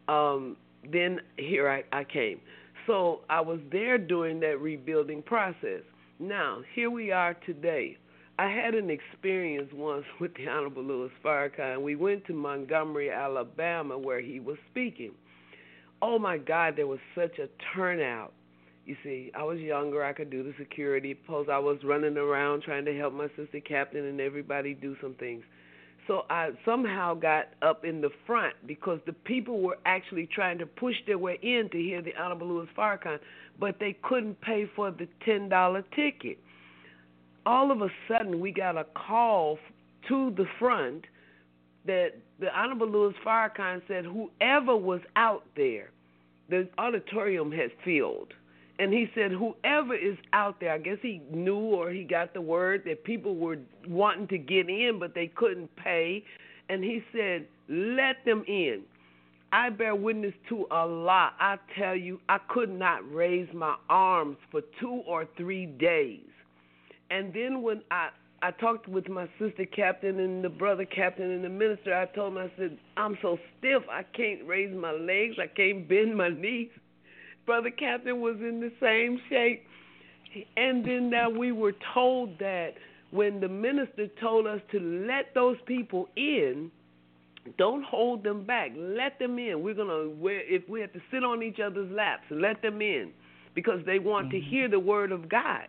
Then here I came. So I was there during that rebuilding process. Now, here we are today. I had an experience once with the Honorable Louis Farrakhan. We went to Montgomery, Alabama, where he was speaking. Oh, my God, there was such a turnout. You see, I was younger. I could do the security post. I was running around trying to help my sister captain and everybody do some things. So I somehow got up in the front because the people were actually trying to push their way in to hear the Honorable Louis Farrakhan, but they couldn't pay for the $10 ticket. All of a sudden, we got a call to the front that the Honorable Louis Farrakhan said whoever was out there, the auditorium had filled. And he said whoever is out there, I guess he knew or he got the word that people were wanting to get in, but they couldn't pay. And he said, let them in. I bear witness to Allah. I tell you, I could not raise my arms for 2 or 3 days. And then when I talked with my sister captain and the brother captain and the minister, I told him, I said, I'm so stiff, I can't raise my legs, I can't bend my knees. Brother captain was in the same shape. And then now we were told that when the minister told us to let those people in, don't hold them back, let them in. We're going to, if we have to sit on each other's laps, let them in because they want to hear the word of God.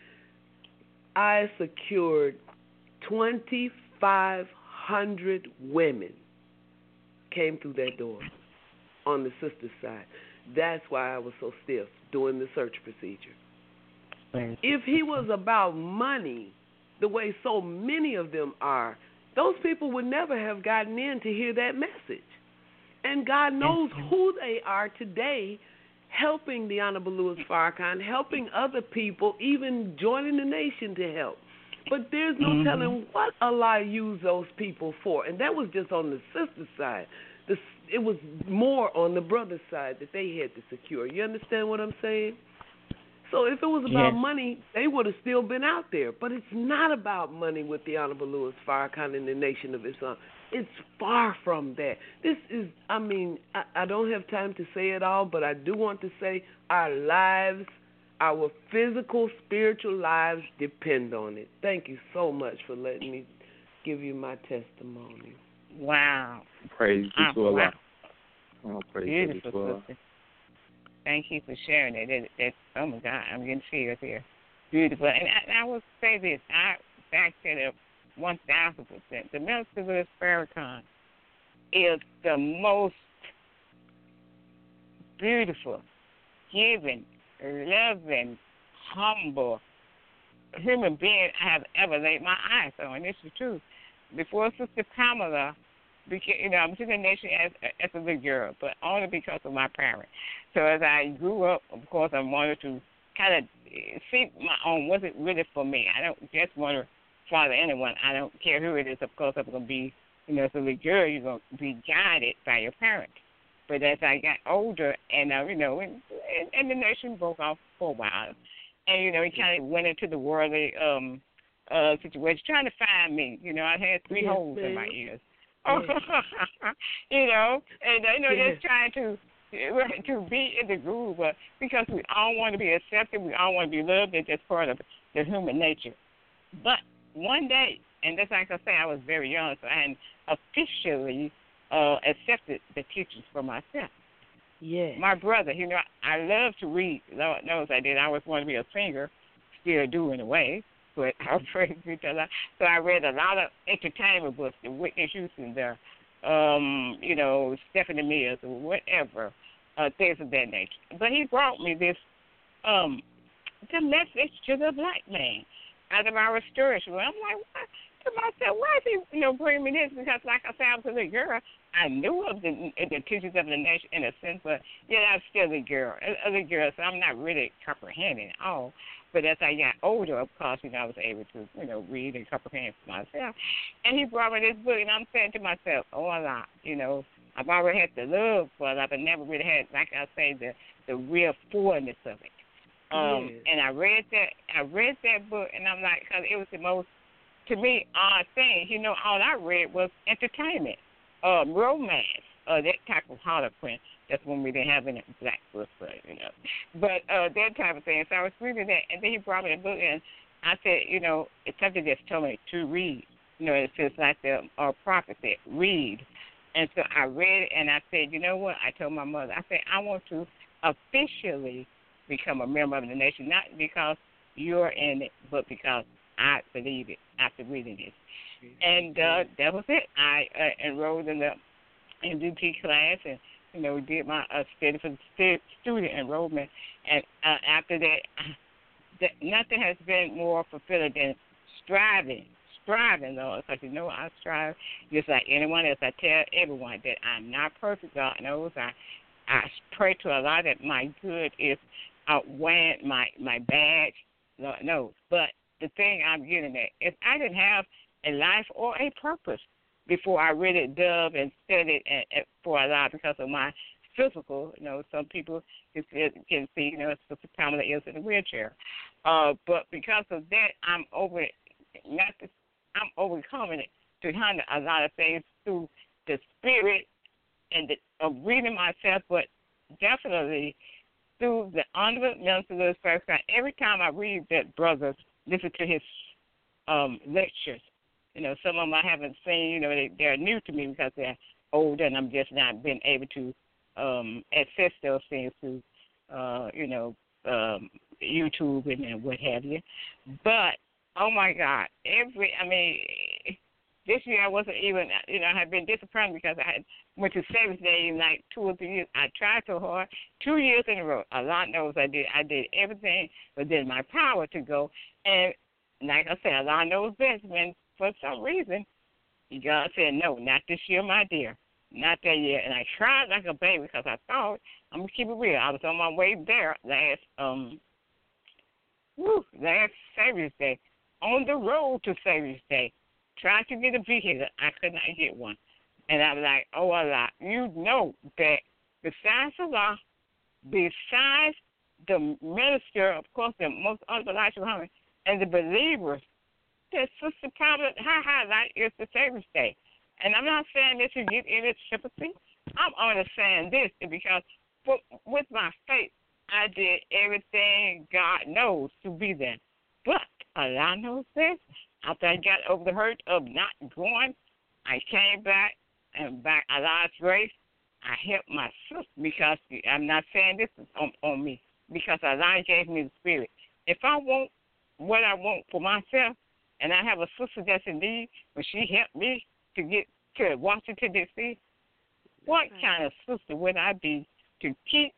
I secured 2,500 women came through that door on the sister's side. That's why I was so stiff doing the search procedure. If he was about money, the way so many of them are, those people would never have gotten in to hear that message. And God knows who they are today, helping the Honorable Louis Farrakhan, helping other people, even joining the nation to help. But there's no telling what Allah used those people for. And that was just on the sister side. It was more on the brother side that they had to secure. You understand what I'm saying? So if it was about money, they would have still been out there. But it's not about money with the Honorable Louis Farrakhan and the Nation of Islam. It's far from that. This is, I don't have time to say it all, but I do want to say our lives, our physical, spiritual lives depend on it. Thank you so much for letting me give you my testimony. Wow. Praise be to Allah. Oh, praise Beautiful, be to Allah. Thank you for sharing it. Oh, my God, I'm getting tears here. Beautiful. And I will say this. I back to the 1,000%. The Minister Louis Farrakhan is the most beautiful, giving, loving, humble human being I have ever laid my eyes on. And this is true. Before Sister Pamela became, I'm in the nation as a little girl, but only because of my parents. So as I grew up, of course, I wanted to kind of see my own. Was it really for me? I don't just want to father anyone. I don't care who it is. Of course, I'm going to be, as a little girl, you're going to be guided by your parents. But as I got older, and and the nation broke off for a while, and he kind of went into the worldly situation, trying to find me. I had 3 holes in my ears. And just trying to be in the groove, because we all want to be accepted, we all want to be loved. It's just part of the human nature. But one day, and just like I say, I was very young, so I hadn't officially accepted the teachings for myself. Yeah. My brother, I love to read. Lord knows I did. I always wanted to be a singer, still do in a way, but I'll praise you to Allah. So I read a lot of entertainment books, the Whitney Houston, Stephanie Mills, or whatever. things of that nature. But he brought me this the message to the black man out of our restoration. I'm like, what? To myself, why is he, bring me this? Because, like I said, I was a little girl. I knew of the teachings of the nation in a sense, but yet I'm still a girl, so I'm not really comprehending it all. But as I got older, of course, I was able to, read and comprehend for myself. And he brought me this book, and I'm saying to myself, oh, Allah, I've already had the love for Allah, but never really had, like I say, the real fullness of it. And I read that book, and I'm like, because it was the most, to me, odd thing. All I read was entertainment, romance, that type of harlequin. That's when we didn't have any black books, but that type of thing. So I was reading that, and then he brought me the book, and I said, it's something that's told me to read. It feels like the prophet said, read. And so I read it, and I said, you know what? I told my mother, I said, I want to officially become a member of the nation, not because you're in it, but because I believe it after reading this. And that was it. I enrolled in the MDP class, and we did my study for the student enrollment. And after that, nothing has been more fulfilling than striving, Lord, because I strive just like anyone else. I tell everyone that I'm not perfect. God knows. I pray to Allah that my good is outweighing my bad. Lord knows. But the thing I'm getting at, if I didn't have a life or a purpose before I really dove and studied for Allah because of my physical, some people can see, Sister Pamela is in a wheelchair. But because of that, I'm overcoming it to handle a lot of things through the spirit and of reading myself, but definitely through the honorable minister of the Spirit. Every time I read that brother, listen to his lectures. Some of them I haven't seen. They're new to me because they're older, and I'm just not been able to access those things through, YouTube and what have you. But oh my God, this year I wasn't even, I had been disappointed because I had went to Service Day in like 2 or 3 years. I tried so hard, 2 years in a row. Allah knows I did. I did everything within my power to go. And like I said, Allah knows best. When for some reason, God said, no, not this year, my dear. Not that year. And I cried like a baby because I thought, I'm going to keep it real. I was on my way there last Service Day, on the road to Service Day, trying to get a vehicle. I could not get one. And I was like, oh, Allah, that besides Allah, besides the minister, of course, the most honorable Elijah Muhammad, and the believers, that Sister Pamela, her highlight is the Service Day. And I'm not saying this to get any sympathy. I'm only saying this because with my faith, I did everything God knows to be there. But Allah knows this. After I got over the hurt of not going, I came back, and by Allah's grace, I helped my sister because I'm not saying this is on me, because Allah gave me the spirit. If I want what I want for myself, and I have a sister that's in need, when she helped me to get to Washington, D.C., what kind of sister would I be to keep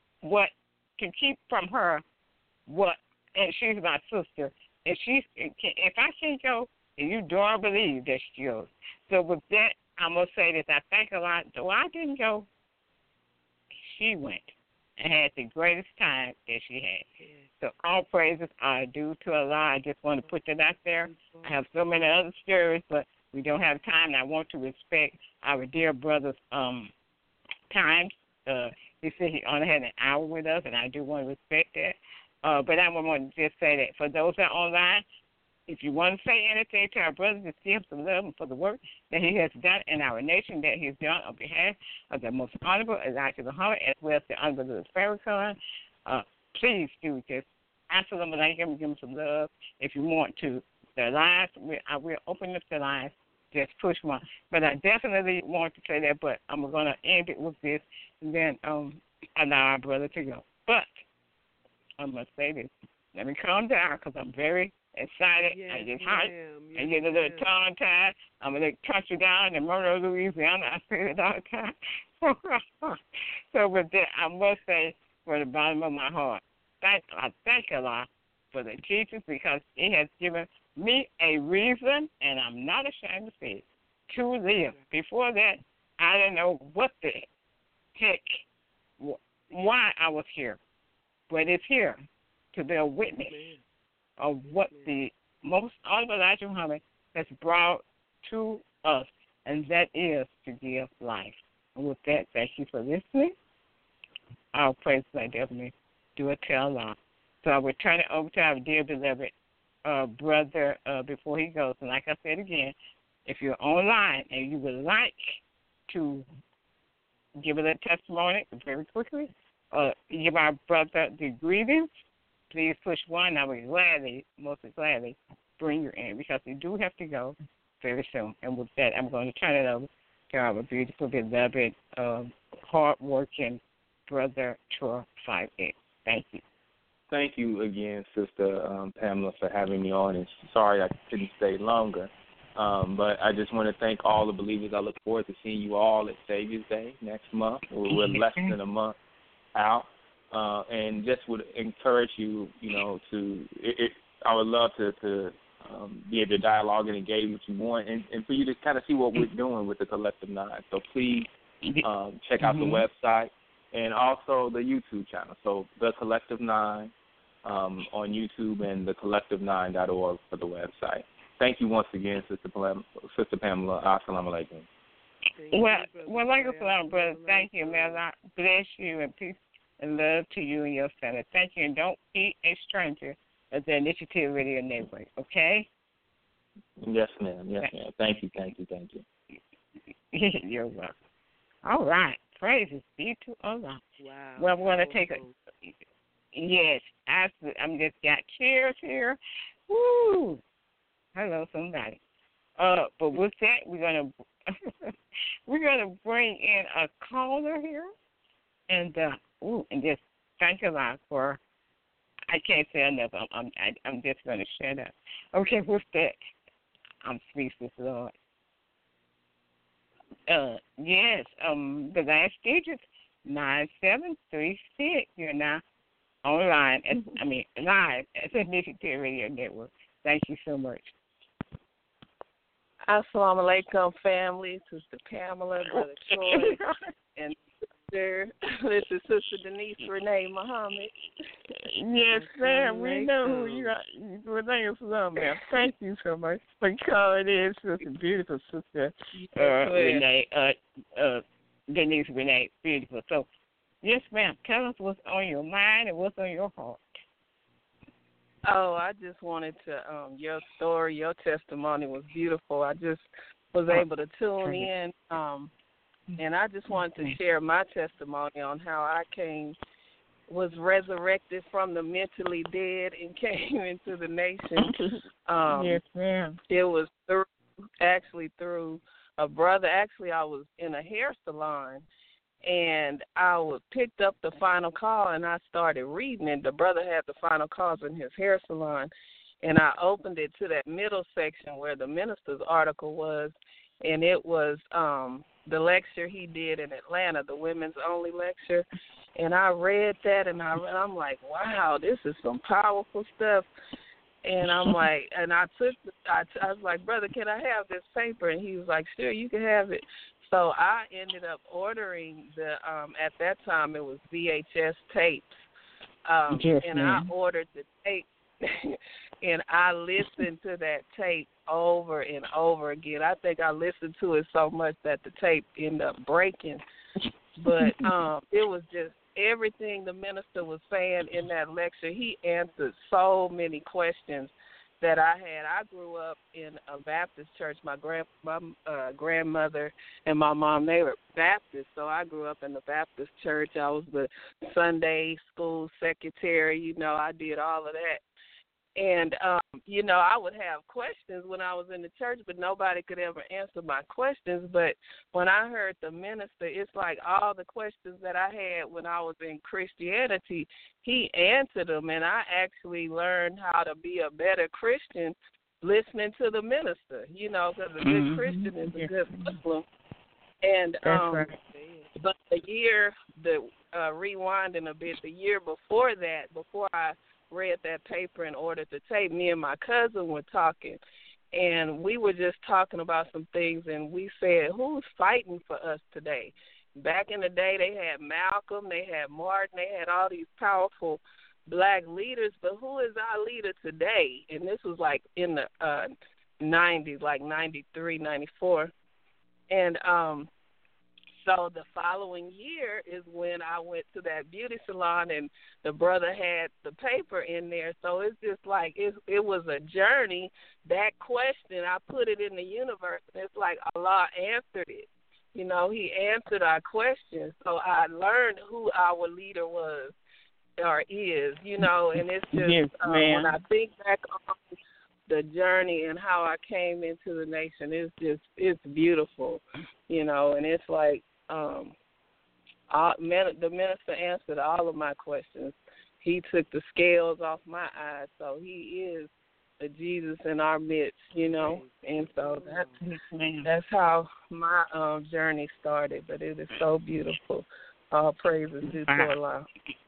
from her what, and she's my sister, and if I can't go, and you don't believe that she goes. So with that, I'm going to say this. I thank Allah. Though I didn't go, she went and had the greatest time that she had. So all praises are due to Allah. I just want to put that out there. I have so many other stories, but we don't have time, and I want to respect our dear brother's time. He said he only had an hour with us, and I do want to respect that. But I want to just say that for those that are online, if you want to say anything to our brothers, just give him some love for the work that he has done in our nation, that he's done on behalf of the most honorable Elijah Muhammad, as well as the honorable Farrakhan. Please do just answer them and give them some love if you want to. Their lives, I will open up their lives, just push one. But I definitely want to say that, but I'm going to end it with this and then allow our brother to go. But I must say this. Let me calm down because I'm very excited. Yes, I get hot. I get a little tongue-tied. I'm a little country down in Monroe, Louisiana. I say it all the time. So with that, I must say from the bottom of my heart, I thank Allah for the teachers because it has given me a reason, and I'm not ashamed to say it, to live. Before that, I didn't know what the heck, why I was here. But it's here to be a witness of what the most Honorable Elijah Muhammad has brought to us, and that is to give life. And with that, thank you for listening. I'll praise my definitely do it to Allah. So I will turn it over to our dear beloved brother before he goes. And like I said again, if you're online and you would like to give it a testimony very quickly, give our brother the greetings, please push 1. I would gladly, most gladly, bring you in because we do have to go very soon. And with that, I'm going to turn it over to our beautiful, beloved, hard-working brother, Troy 5X. Thank you. Thank you again, Sister Pamela, for having me on. And sorry I couldn't stay longer. But I just want to thank all the believers. I look forward to seeing you all at Savior's Day next month. We're less than a month out. And just would encourage you, I would love to be able to dialogue and engage what you want and for you to kind of see what we're doing with the Collective 9. So please check out the website and also the YouTube channel. So The Collective 9 on YouTube and thecollective9.org for the website. Thank you once again, Sister Pamela. Assalamu alaikum. Well, like I said, brother, thank you, man. I bless you and peace and love to you and your family. Thank you, and don't be a stranger at the Initiative Radio Network, okay? Yes, ma'am. Yes, ma'am. Thank you. You're welcome. All right. Praises be to Allah. Wow. Well, we're going to take yes, I'm just got chairs here. Woo! Hello, somebody. But with that, we're gonna bring in a caller here, and just thank Allah for. I can't say enough. I'm just gonna shut up. Okay, with that, I'm speechless, Lord. Yes. The last digit 9736. You're now online. Live at the Initiative Radio Network. Thank you so much. Assalamu alaikum, family. Sister Pamela, Brother Troy, and this is Sister Denise Renee Muhammad. Yes, ma'am. We know who you are. Renee Muhammad, ma'am. Thank you so much for calling in, Sister beautiful Sister Renee, Denise Renee, beautiful. So, yes, ma'am. Tell us what's on your mind and what's on your heart. Oh, I just wanted to, your story, your testimony was beautiful. I just was able to tune in, and I just wanted to share my testimony on how I was resurrected from the mentally dead and came into the nation. Yes, ma'am. It was through a brother. Actually, I was in a hair salon, and I picked up the final call, and I started reading it. The brother had the final calls in his hair salon, and I opened it to that middle section where the minister's article was, and it was the lecture he did in Atlanta, the women's only lecture. And I read that, and I'm like, wow, this is some powerful stuff. And I'm like, and I was like, brother, can I have this paper? And he was like, sure, you can have it. So I ended up ordering at that time it was VHS tapes. And I ordered the tape, and I listened to that tape over and over again. I think I listened to it so much that the tape ended up breaking. But it was just everything the minister was saying in that lecture. He answered so many questions that I had. I grew up in a Baptist church. My grandmother and my mom, they were Baptist, so I grew up in the Baptist church. I was the Sunday school secretary. I did all of that. And, I would have questions when I was in the church, but nobody could ever answer my questions. But when I heard the minister, it's like all the questions that I had when I was in Christianity, he answered them. And I actually learned how to be a better Christian listening to the minister, because a good Christian is a good Muslim. And But the year, rewinding a bit, the year before that, before I read that paper and ordered the tape, me and my cousin were talking, and we were just talking about some things, and we said, who's fighting for us today? Back in the day, they had Malcolm, they had Martin, they had all these powerful black leaders, but who is our leader today? And this was like in the 90s, like 93, 94. And so the following year is when I went to that beauty salon, and the brother had the paper in there. So it's just like it was a journey. That question, I put it in the universe, and it's like Allah answered it. You know, he answered our questions. So I learned who our leader was or is, you know, and it's just when I think back on the journey and how I came into the nation, it's beautiful, you know, and it's like the minister answered all of my questions. He took the scales off my eyes, so he is the Jesus in our midst, you know, and so that's how my journey started. But it is so beautiful. All praises due to Allah.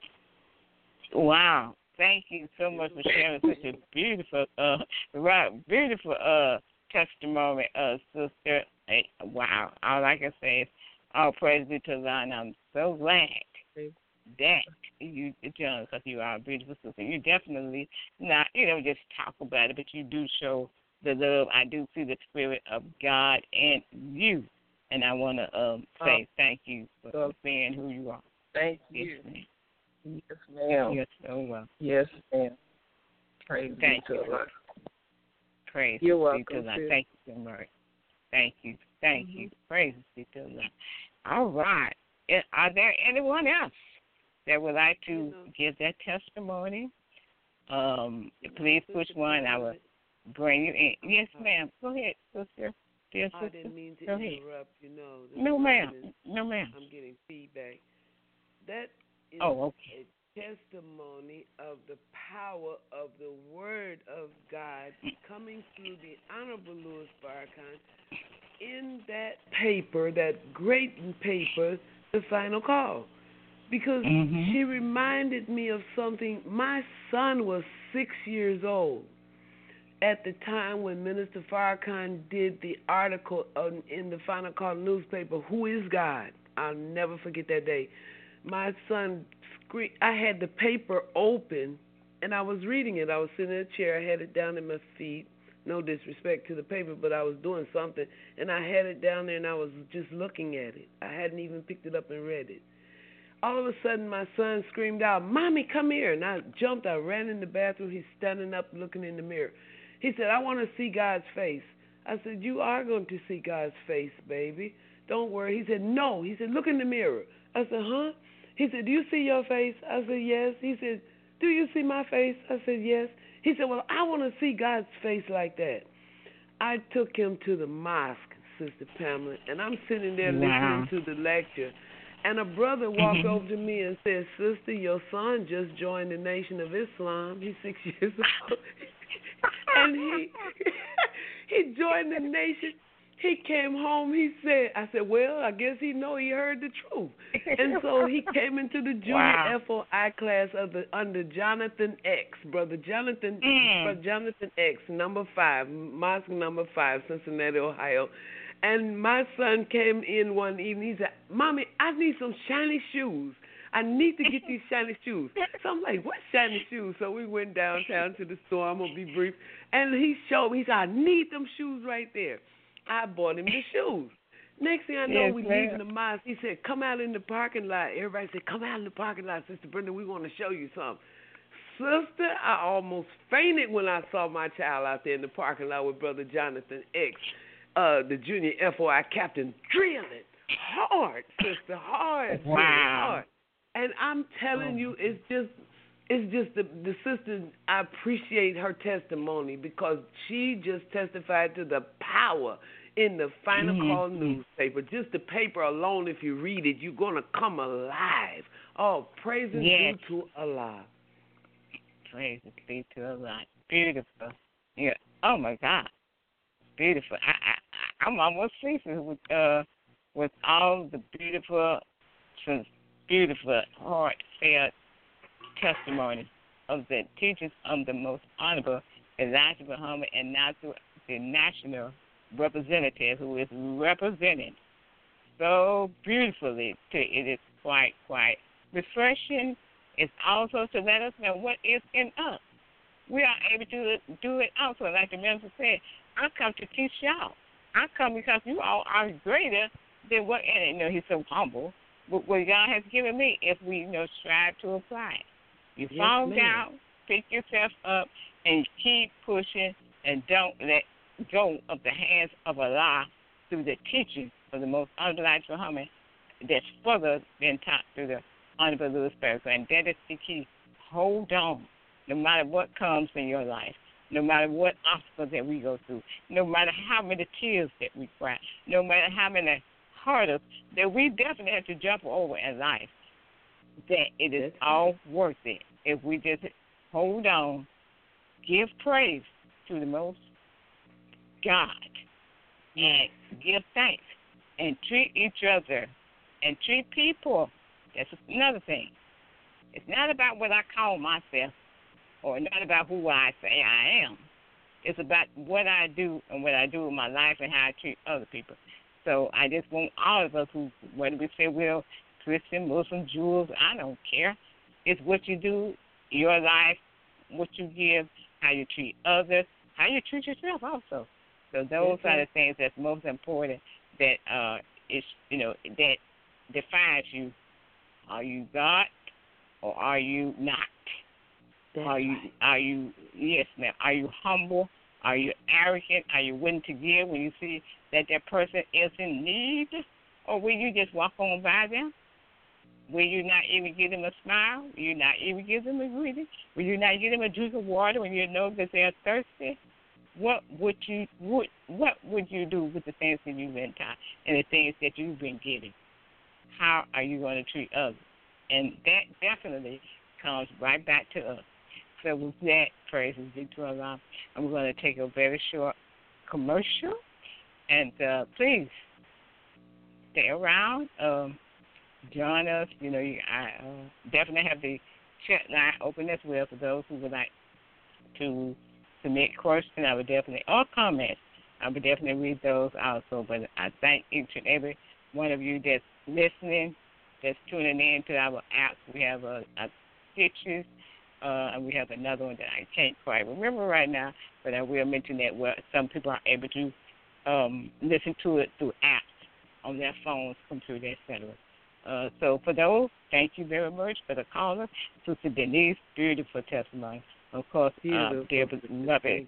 Wow. Thank you so much for sharing such a beautiful, testimony, sister. Wow. All I can say is all praise be to Allah, and I'm so glad that you done, because you are a beautiful sister. You definitely not, just talk about it, but you do show the love. I do see the spirit of God in you, and I want to say thank you for being who you are. Thank you. Yes, ma'am. You're so welcome. Yes, ma'am. Praise be to Allah. Praise You're be to welcome. Allah. Thank you so much. Thank you. Thank you. Praise be to Allah. All right. Are there anyone else that would like to give that testimony? Please push one. I will bring you in. Yes, ma'am. Go ahead, sister. Dear sister. I didn't mean to interrupt. No, ma'am. No, ma'am. I'm getting feedback. That is a testimony of the power of the Word of God coming through the Honorable Louis Farrakhan in that paper, that great paper, The Final Call. Because she reminded me of something. My son was 6 years old at the time when Minister Farrakhan did the article in the Final Call newspaper, Who is God? I'll never forget that day. My son screamed. I had the paper open, and I was reading it. I was sitting in a chair. I had it down at my feet. No disrespect to the paper, but I was doing something, and I had it down there, and I was just looking at it. I hadn't even picked it up and read it. All of a sudden, my son screamed out, "Mommy, come here." And I jumped. I ran in the bathroom. He's standing up looking in the mirror. He said, "I want to see God's face." I said, "You are going to see God's face, baby. Don't worry." He said, "No." He said, "Look in the mirror." I said, "Huh?" He said, "Do you see your face?" I said, "Yes." He said, "Do you see my face?" I said, "Yes." He said, "Well, I want to see God's face like that." I took him to the mosque, Sister Pamela, and I'm sitting there listening to the lecture. And a brother walked over to me and said, "Sister, your son just joined the Nation of Islam. He's 6 years old." And he joined the nation. He came home. I said, "Well, I guess he heard the truth." And so he came into the junior FOI class under Jonathan X, Brother Jonathan X, number 5, Mosque number 5, Cincinnati, Ohio. And my son came in one evening. He said, "Mommy, I need some shiny shoes. I need to get these shiny shoes." So I'm like, "What shiny shoes?" So we went downtown to the store. I'm going to be brief. And he showed me. He said, "I need them shoes right there." I bought him the shoes. Next thing I know, we're leaving the mosque. He said, "Come out in the parking lot." Everybody said, "Come out in the parking lot, Sister Brenda. We want to show you something." Sister, I almost fainted when I saw my child out there in the parking lot with Brother Jonathan X, the junior FOI captain, drilling hard, sister, hard, really hard. And I'm telling you, it's just the sister. I appreciate her testimony because she just testified to the power in the Final Call newspaper. Just the paper alone, if you read it, you're going to come alive. Oh, praises be to Allah. Praises be to Allah. Beautiful. Yeah. Oh my God. Beautiful. I'm almost speechless with all the beautiful some beautiful, heartfelt testimonies of the teachings of the most honorable Elijah Muhammad, and now to the national representative who is representing so beautifully. It is quite refreshing. It's also to let us know what is in us. We are able to do it also. Like the minister said, I come to teach y'all. I come because you all are greater than what, and he's so humble, but what God has given me if we, strive to apply it. You fall down, pick yourself up, and keep pushing, and don't let go of the hands of Allah through the teaching of the most honorable Elijah Muhammad that's further been taught through the Honorable Louis Farrakhan. And that is the key. Hold on, no matter what comes in your life, no matter what obstacles that we go through, no matter how many tears that we cry, no matter how many hurdles that we definitely have to jump over in life, that it is all worth it if we just hold on, give praise to the most God, and give thanks, and treat each other, and treat people. That's another thing. It's not about what I call myself, or not about who I say I am. It's about what I do and what I do with my life and how I treat other people. So I just want all of us who, whether we say we're Christian, Muslim, Jews, I don't care. It's what you do, your life, what you give, how you treat others, how you treat yourself also. So those are the things that's most important that that defines you. Are you God or are you not? Are you yes, ma'am. Are you humble? Are you arrogant? Are you willing to give when you see that person is in need? Or will you just walk on by them? Will you not even give them a smile? Will you not even give them a greeting? Will you not give them a drink of water when you know that they're thirsty? What would you do with the things that you've been taught and the things that you've been getting? How are you going to treat others? And that definitely comes right back to us. So with that, praise be to Allah. I'm going to take a very short commercial, and please stay around. Join us. I definitely have the chat line open as well for those who would like to submit questions. I would definitely, or comments. I would definitely read those also. But I thank each and every one of you that's listening, that's tuning in to our apps. We have a Stitches, and we have another one that I can't quite remember right now, but I will mention that where some people are able to listen to it through apps on their phones, computer, etc. So for those, thank you very much for the caller, Sister Denise, beautiful testimony. Of course, dear beloved,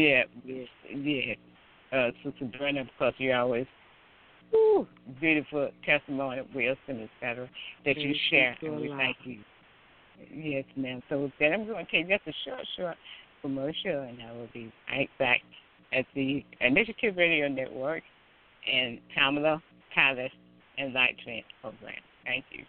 Sister Brenda, of course, you always beautiful testimony, wisdom, etc. that you share, and we thank you. Yes, ma'am. So with that, I'm going to take just a short commercial, and I will be right back at the Initiative Radio Network and Pamela Palace Enlightenment Program. Thank you.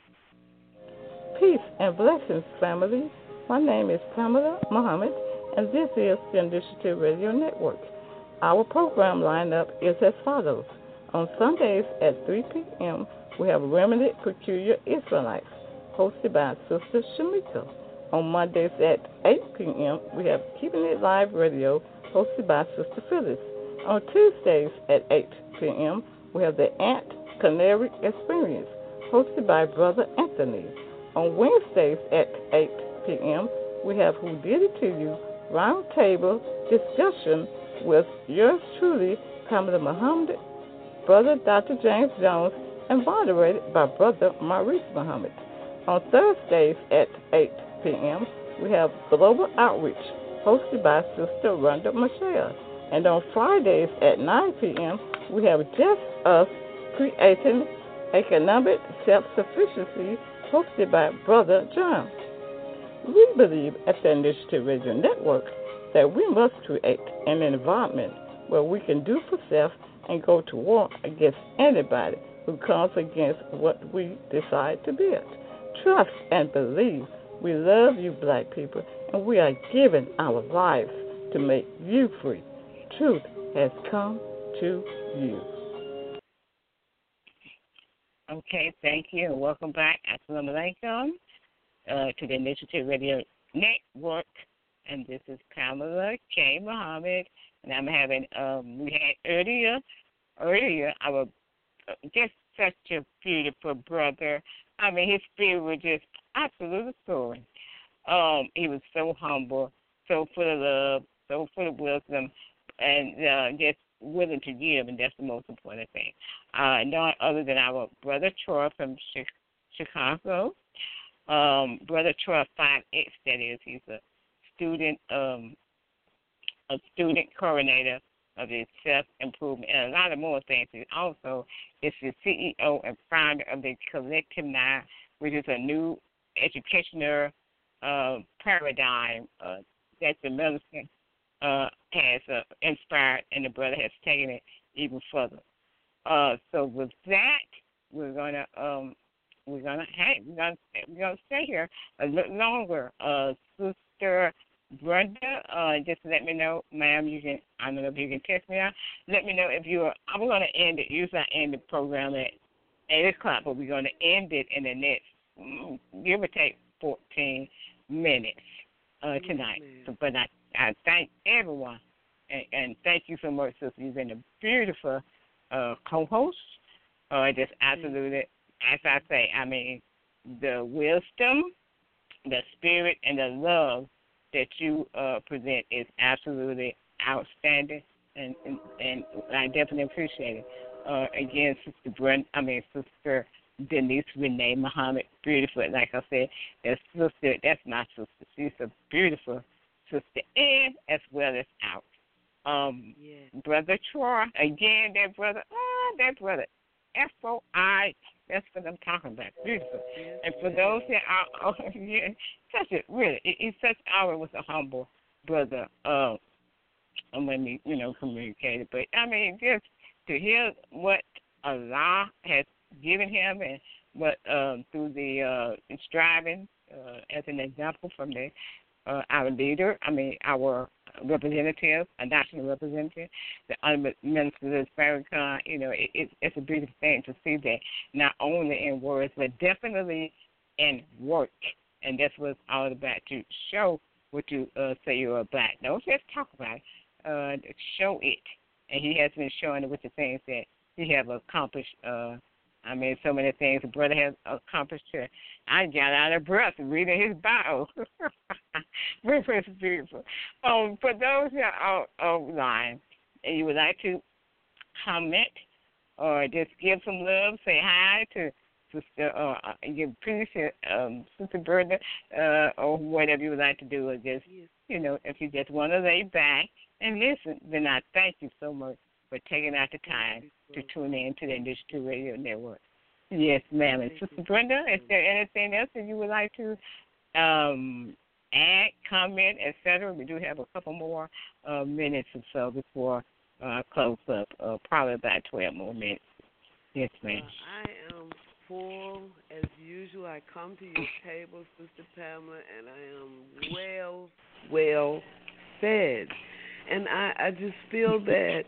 Peace and blessings, family. My name is Pamela Muhammad, and this is the Initiative Radio Network. Our program lineup is as follows. On Sundays at 3 p.m., we have Remnant Peculiar Israelites, hosted by Sister Shamika. On Mondays at 8 p.m., we have Keeping It Live Radio, hosted by Sister Phyllis. On Tuesdays at 8 p.m., we have the Ant Canary Experience, hosted by Brother Anthony. On Wednesdays at 8 p.m., we have Who Did It To You? Roundtable discussion with yours truly, Pamela Muhammad, Brother Dr. James Jones, and moderated by Brother Maurice Muhammad. On Thursdays at 8 p.m., we have Global Outreach, hosted by Sister Rhonda Michelle. And on Fridays at 9 p.m., we have Just Us Creating Economic Self-Sufficiency, hosted by Brother John. We believe at the Initiative Radio Network that we must create an environment where we can do for self and go to war against anybody who comes against what we decide to build. Trust and believe. We love you, black people, and we are giving our lives to make you free. Truth has come to you. Okay, thank you, and welcome back. Assalamu alaikum to the Initiative Radio Network, and this is Pamela K. Muhammad, and I'm having we had earlier our just such a beautiful brother. I mean, his spirit was just absolutely soaring. He was so humble, so full of love, so full of wisdom, and just willing to give, and that's the most important thing. None other than our brother Troy from Chicago. Brother Troy 5X, that is, he's a student coordinator of the self-improvement and a lot of more things. He also is the CEO and founder of the Collective Mind, which is a new educational paradigm that the medicine has inspired, and the brother has taken it even further. So with that, we're gonna stay here a little longer. Sister Brenda, just let me know, ma'am. I don't know if you can text me out. Let me know if I'm gonna end it. Usually I end the program at 8:00, but we're gonna end it in the next give or take 14 minutes tonight. So, but I thank everyone, and thank you so much, sister. You've been a beautiful co-host. Just absolutely, as I say, I mean, the wisdom, the spirit, and the love that you present is absolutely outstanding, and I definitely appreciate it. Again, Sister Denise Renee Muhammad, beautiful. Like I said, that's my sister. She's a beautiful sister, and as well as out. Brother Troy, again, that brother, FOI, that's what I'm talking about. Beautiful. And for those that are, he's such always a humble brother. When we, communicated. But I mean, just to hear what Allah has given him, and what through the striving as an example from our leader, our representative, a national representative, the Honorable Minister Louis Farrakhan, it's a beautiful thing to see that, not only in words, but definitely in work. And that's what it's all about, to show what you say you're about. Don't just talk about it, show it. And he has been showing it with the things that he has accomplished. So many things the brother has accomplished here. I got out of breath reading his bio. It's beautiful. For those that are online and you would like to comment or just give some love, say hi to Sister, give peace to Sister Brenda, or whatever you would like to do, or just, if you just want to lay back and listen, then I thank you so much for taking out the time to tune in to the Initiative Radio Network. Yes, ma'am. And Sister Brenda, is there anything else that you would like to add, comment, etc.? We do have a couple more minutes or so before I close up, probably about 12 more minutes. Yes, ma'am. I am full as usual. I come to your table, Sister Pamela, and I am well fed. And I just feel that,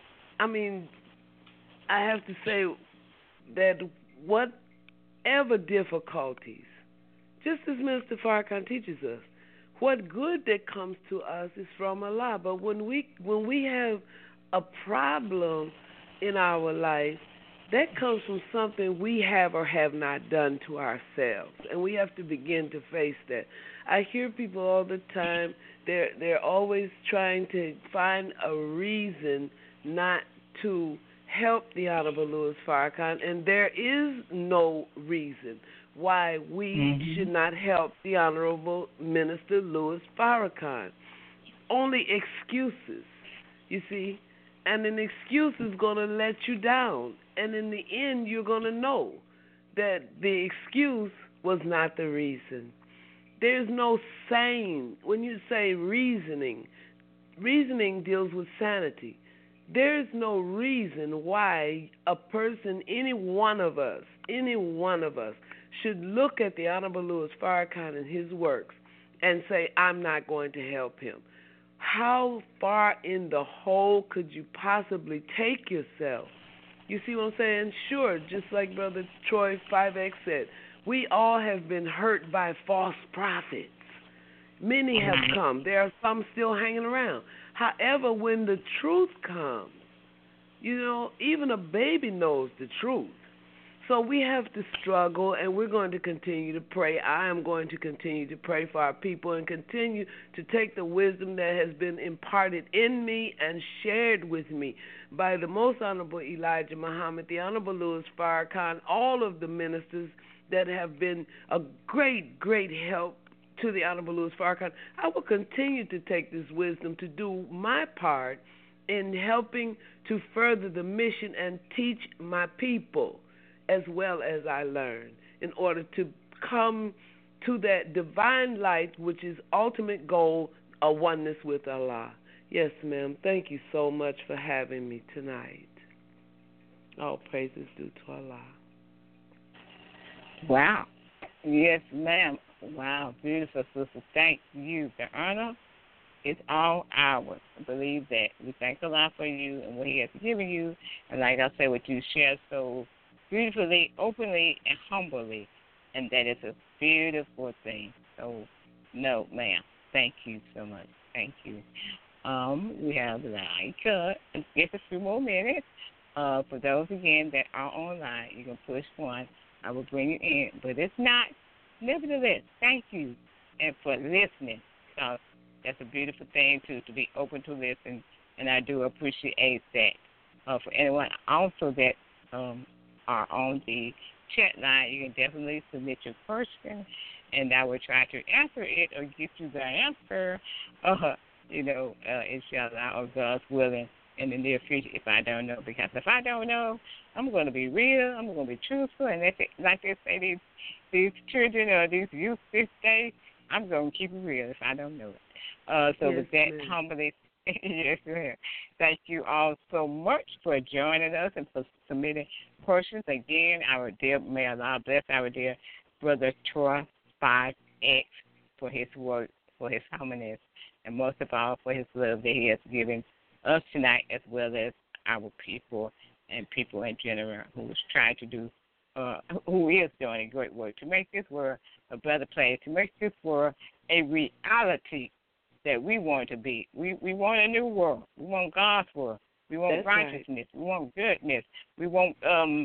I have to say that whatever difficulties, just as Mr. Farrakhan teaches us, what good that comes to us is from Allah. But when we have a problem in our life, that comes from something we have or have not done to ourselves, and we have to begin to face that. I hear people all the time, they're always trying to find a reason not to help the Honorable Louis Farrakhan, and there is no reason why we should not help the Honorable Minister Louis Farrakhan. Only excuses, you see, and an excuse is going to let you down, and in the end you're going to know that the excuse was not the reason. There's no saying. When you say reasoning deals with sanity. There's no reason why a person, any one of us, should look at the Honorable Louis Farrakhan and his works and say, I'm not going to help him. How far in the hole could you possibly take yourself You see what I'm saying? Sure, just like Brother Troy 5X said, we all have been hurt by false prophets. Many have come. There are some still hanging around. However, when the truth comes, even a baby knows the truth. So we have to struggle, and we're going to continue to pray. I am going to continue to pray for our people and continue to take the wisdom that has been imparted in me and shared with me by the Most Honorable Elijah Muhammad, the Honorable Louis Farrakhan, all of the ministers that have been a great, great help to the Honorable Louis Farrakhan. I will continue to take this wisdom to do my part in helping to further the mission and teach my people as well as I learn, in order to come to that divine light, which is ultimate goal, a oneness with Allah. Yes, ma'am. Thank you so much for having me tonight. All praises due to Allah. Wow. Yes, ma'am. Wow, beautiful sister. Thank you. The honor is all ours. I believe that. We thank Allah for you and what He has given you. And like I said, what you share so beautifully, openly, and humbly. And that is a beautiful thing. So, no, ma'am. Thank you so much. Thank you. We have just a few more minutes. For those, again, that are online, you can push 1. I will bring you in. But if not, nevertheless, thank you and for listening. That's a beautiful thing, to be open to listen, and I do appreciate that. For anyone also that are on the chat line, you can definitely submit your question, and I will try to answer it or get you the answer, inshallah, or God's willing, in the near future if I don't know. Because if I don't know, I'm going to be real, I'm going to be truthful, and that's it. Like they say, these children or these youth this day, I'm going to keep it real if I don't know it. Yes, with that, ma'am. humbly, yes, ma'am. Thank you all so much for joining us and for submitting questions. Again, may Allah bless our dear Brother Troy 5X for his work, for his humbleness, and most of all for his love that he has given us tonight, as well as our people and people in general who is trying to do, who is doing a great work to make this world a better place, to make this world a reality that we want to be. We want a new world. We want God's world. We want That's righteousness. Right. We want goodness. We want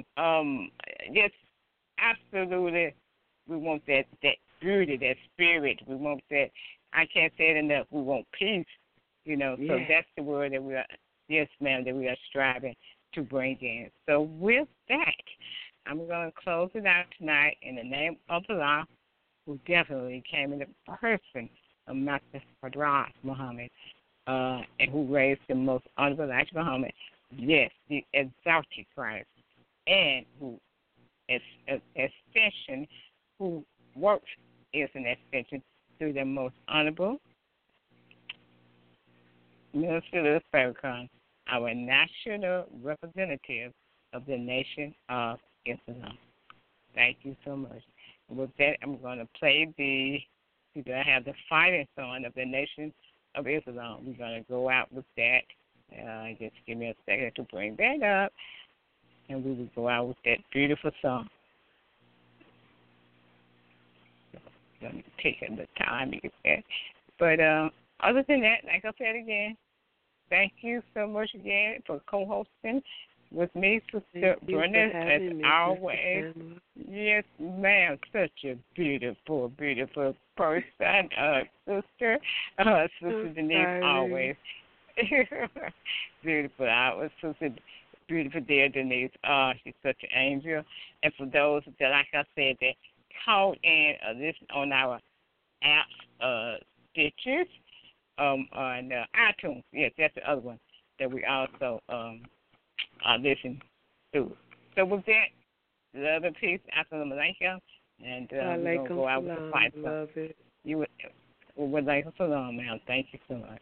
just absolutely. We want that beauty, that spirit. We want that. I can't say it enough. We want peace. So that's the word that we are. Yes, ma'am, that we are striving to bring in. So with that, I'm going to close it out tonight in the name of Allah, who definitely came in the person of Master Fadras Muhammad, and who raised the most honorable Elijah Muhammad, yes, the exalted Christ, and who is an extension, who works is an extension through the most honorable Minister Louis Farrakhan, our national representative of the Nation of Islam. Thank you so much. With that, I'm going to play I have the fighting song of the Nation of Islam. We're going to go out with that. Just give me a second to bring that up, and we will go out with that beautiful song. Let me take the time to get that. But other than that, like I said again, thank you so much again for co-hosting with me, Sister Brenda, as always. Yes, ma'am. Such a beautiful, beautiful person, sister. Sister Denise, always. Beautiful. Sister beautiful dear Denise. She's such an angel. And for those that, like I said, that called in listen on our apps, Stitches, on iTunes. Yes, that's the other one that we also listen to. So with that, love and peace. Assalamu alaikum. And we're going to go out with the fight. Love it. You would like us along, ma'am. Thank you so much.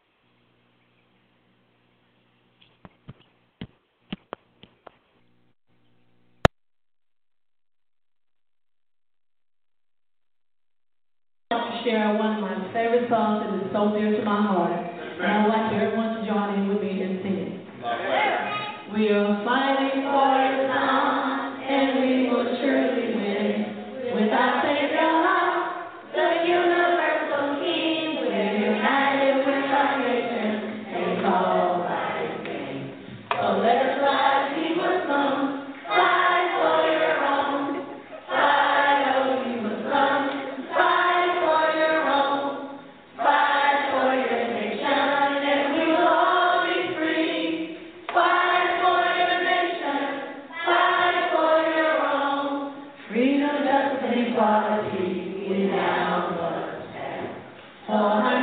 To share one of my favorite songs that is so dear to my heart. And I would like for everyone to join in with me and sing it. We are fighting for your song, and we will surely win. With our Savior love, the universal King, we're united with our nation and called by His name. So let us rise, we must come, fight for your own. Fight, oh, we must come, fight for your own. Fight for your nation, and we will all be free. Fight for your nation, fight for your own. Freedom, justice, and equality, we now must have. For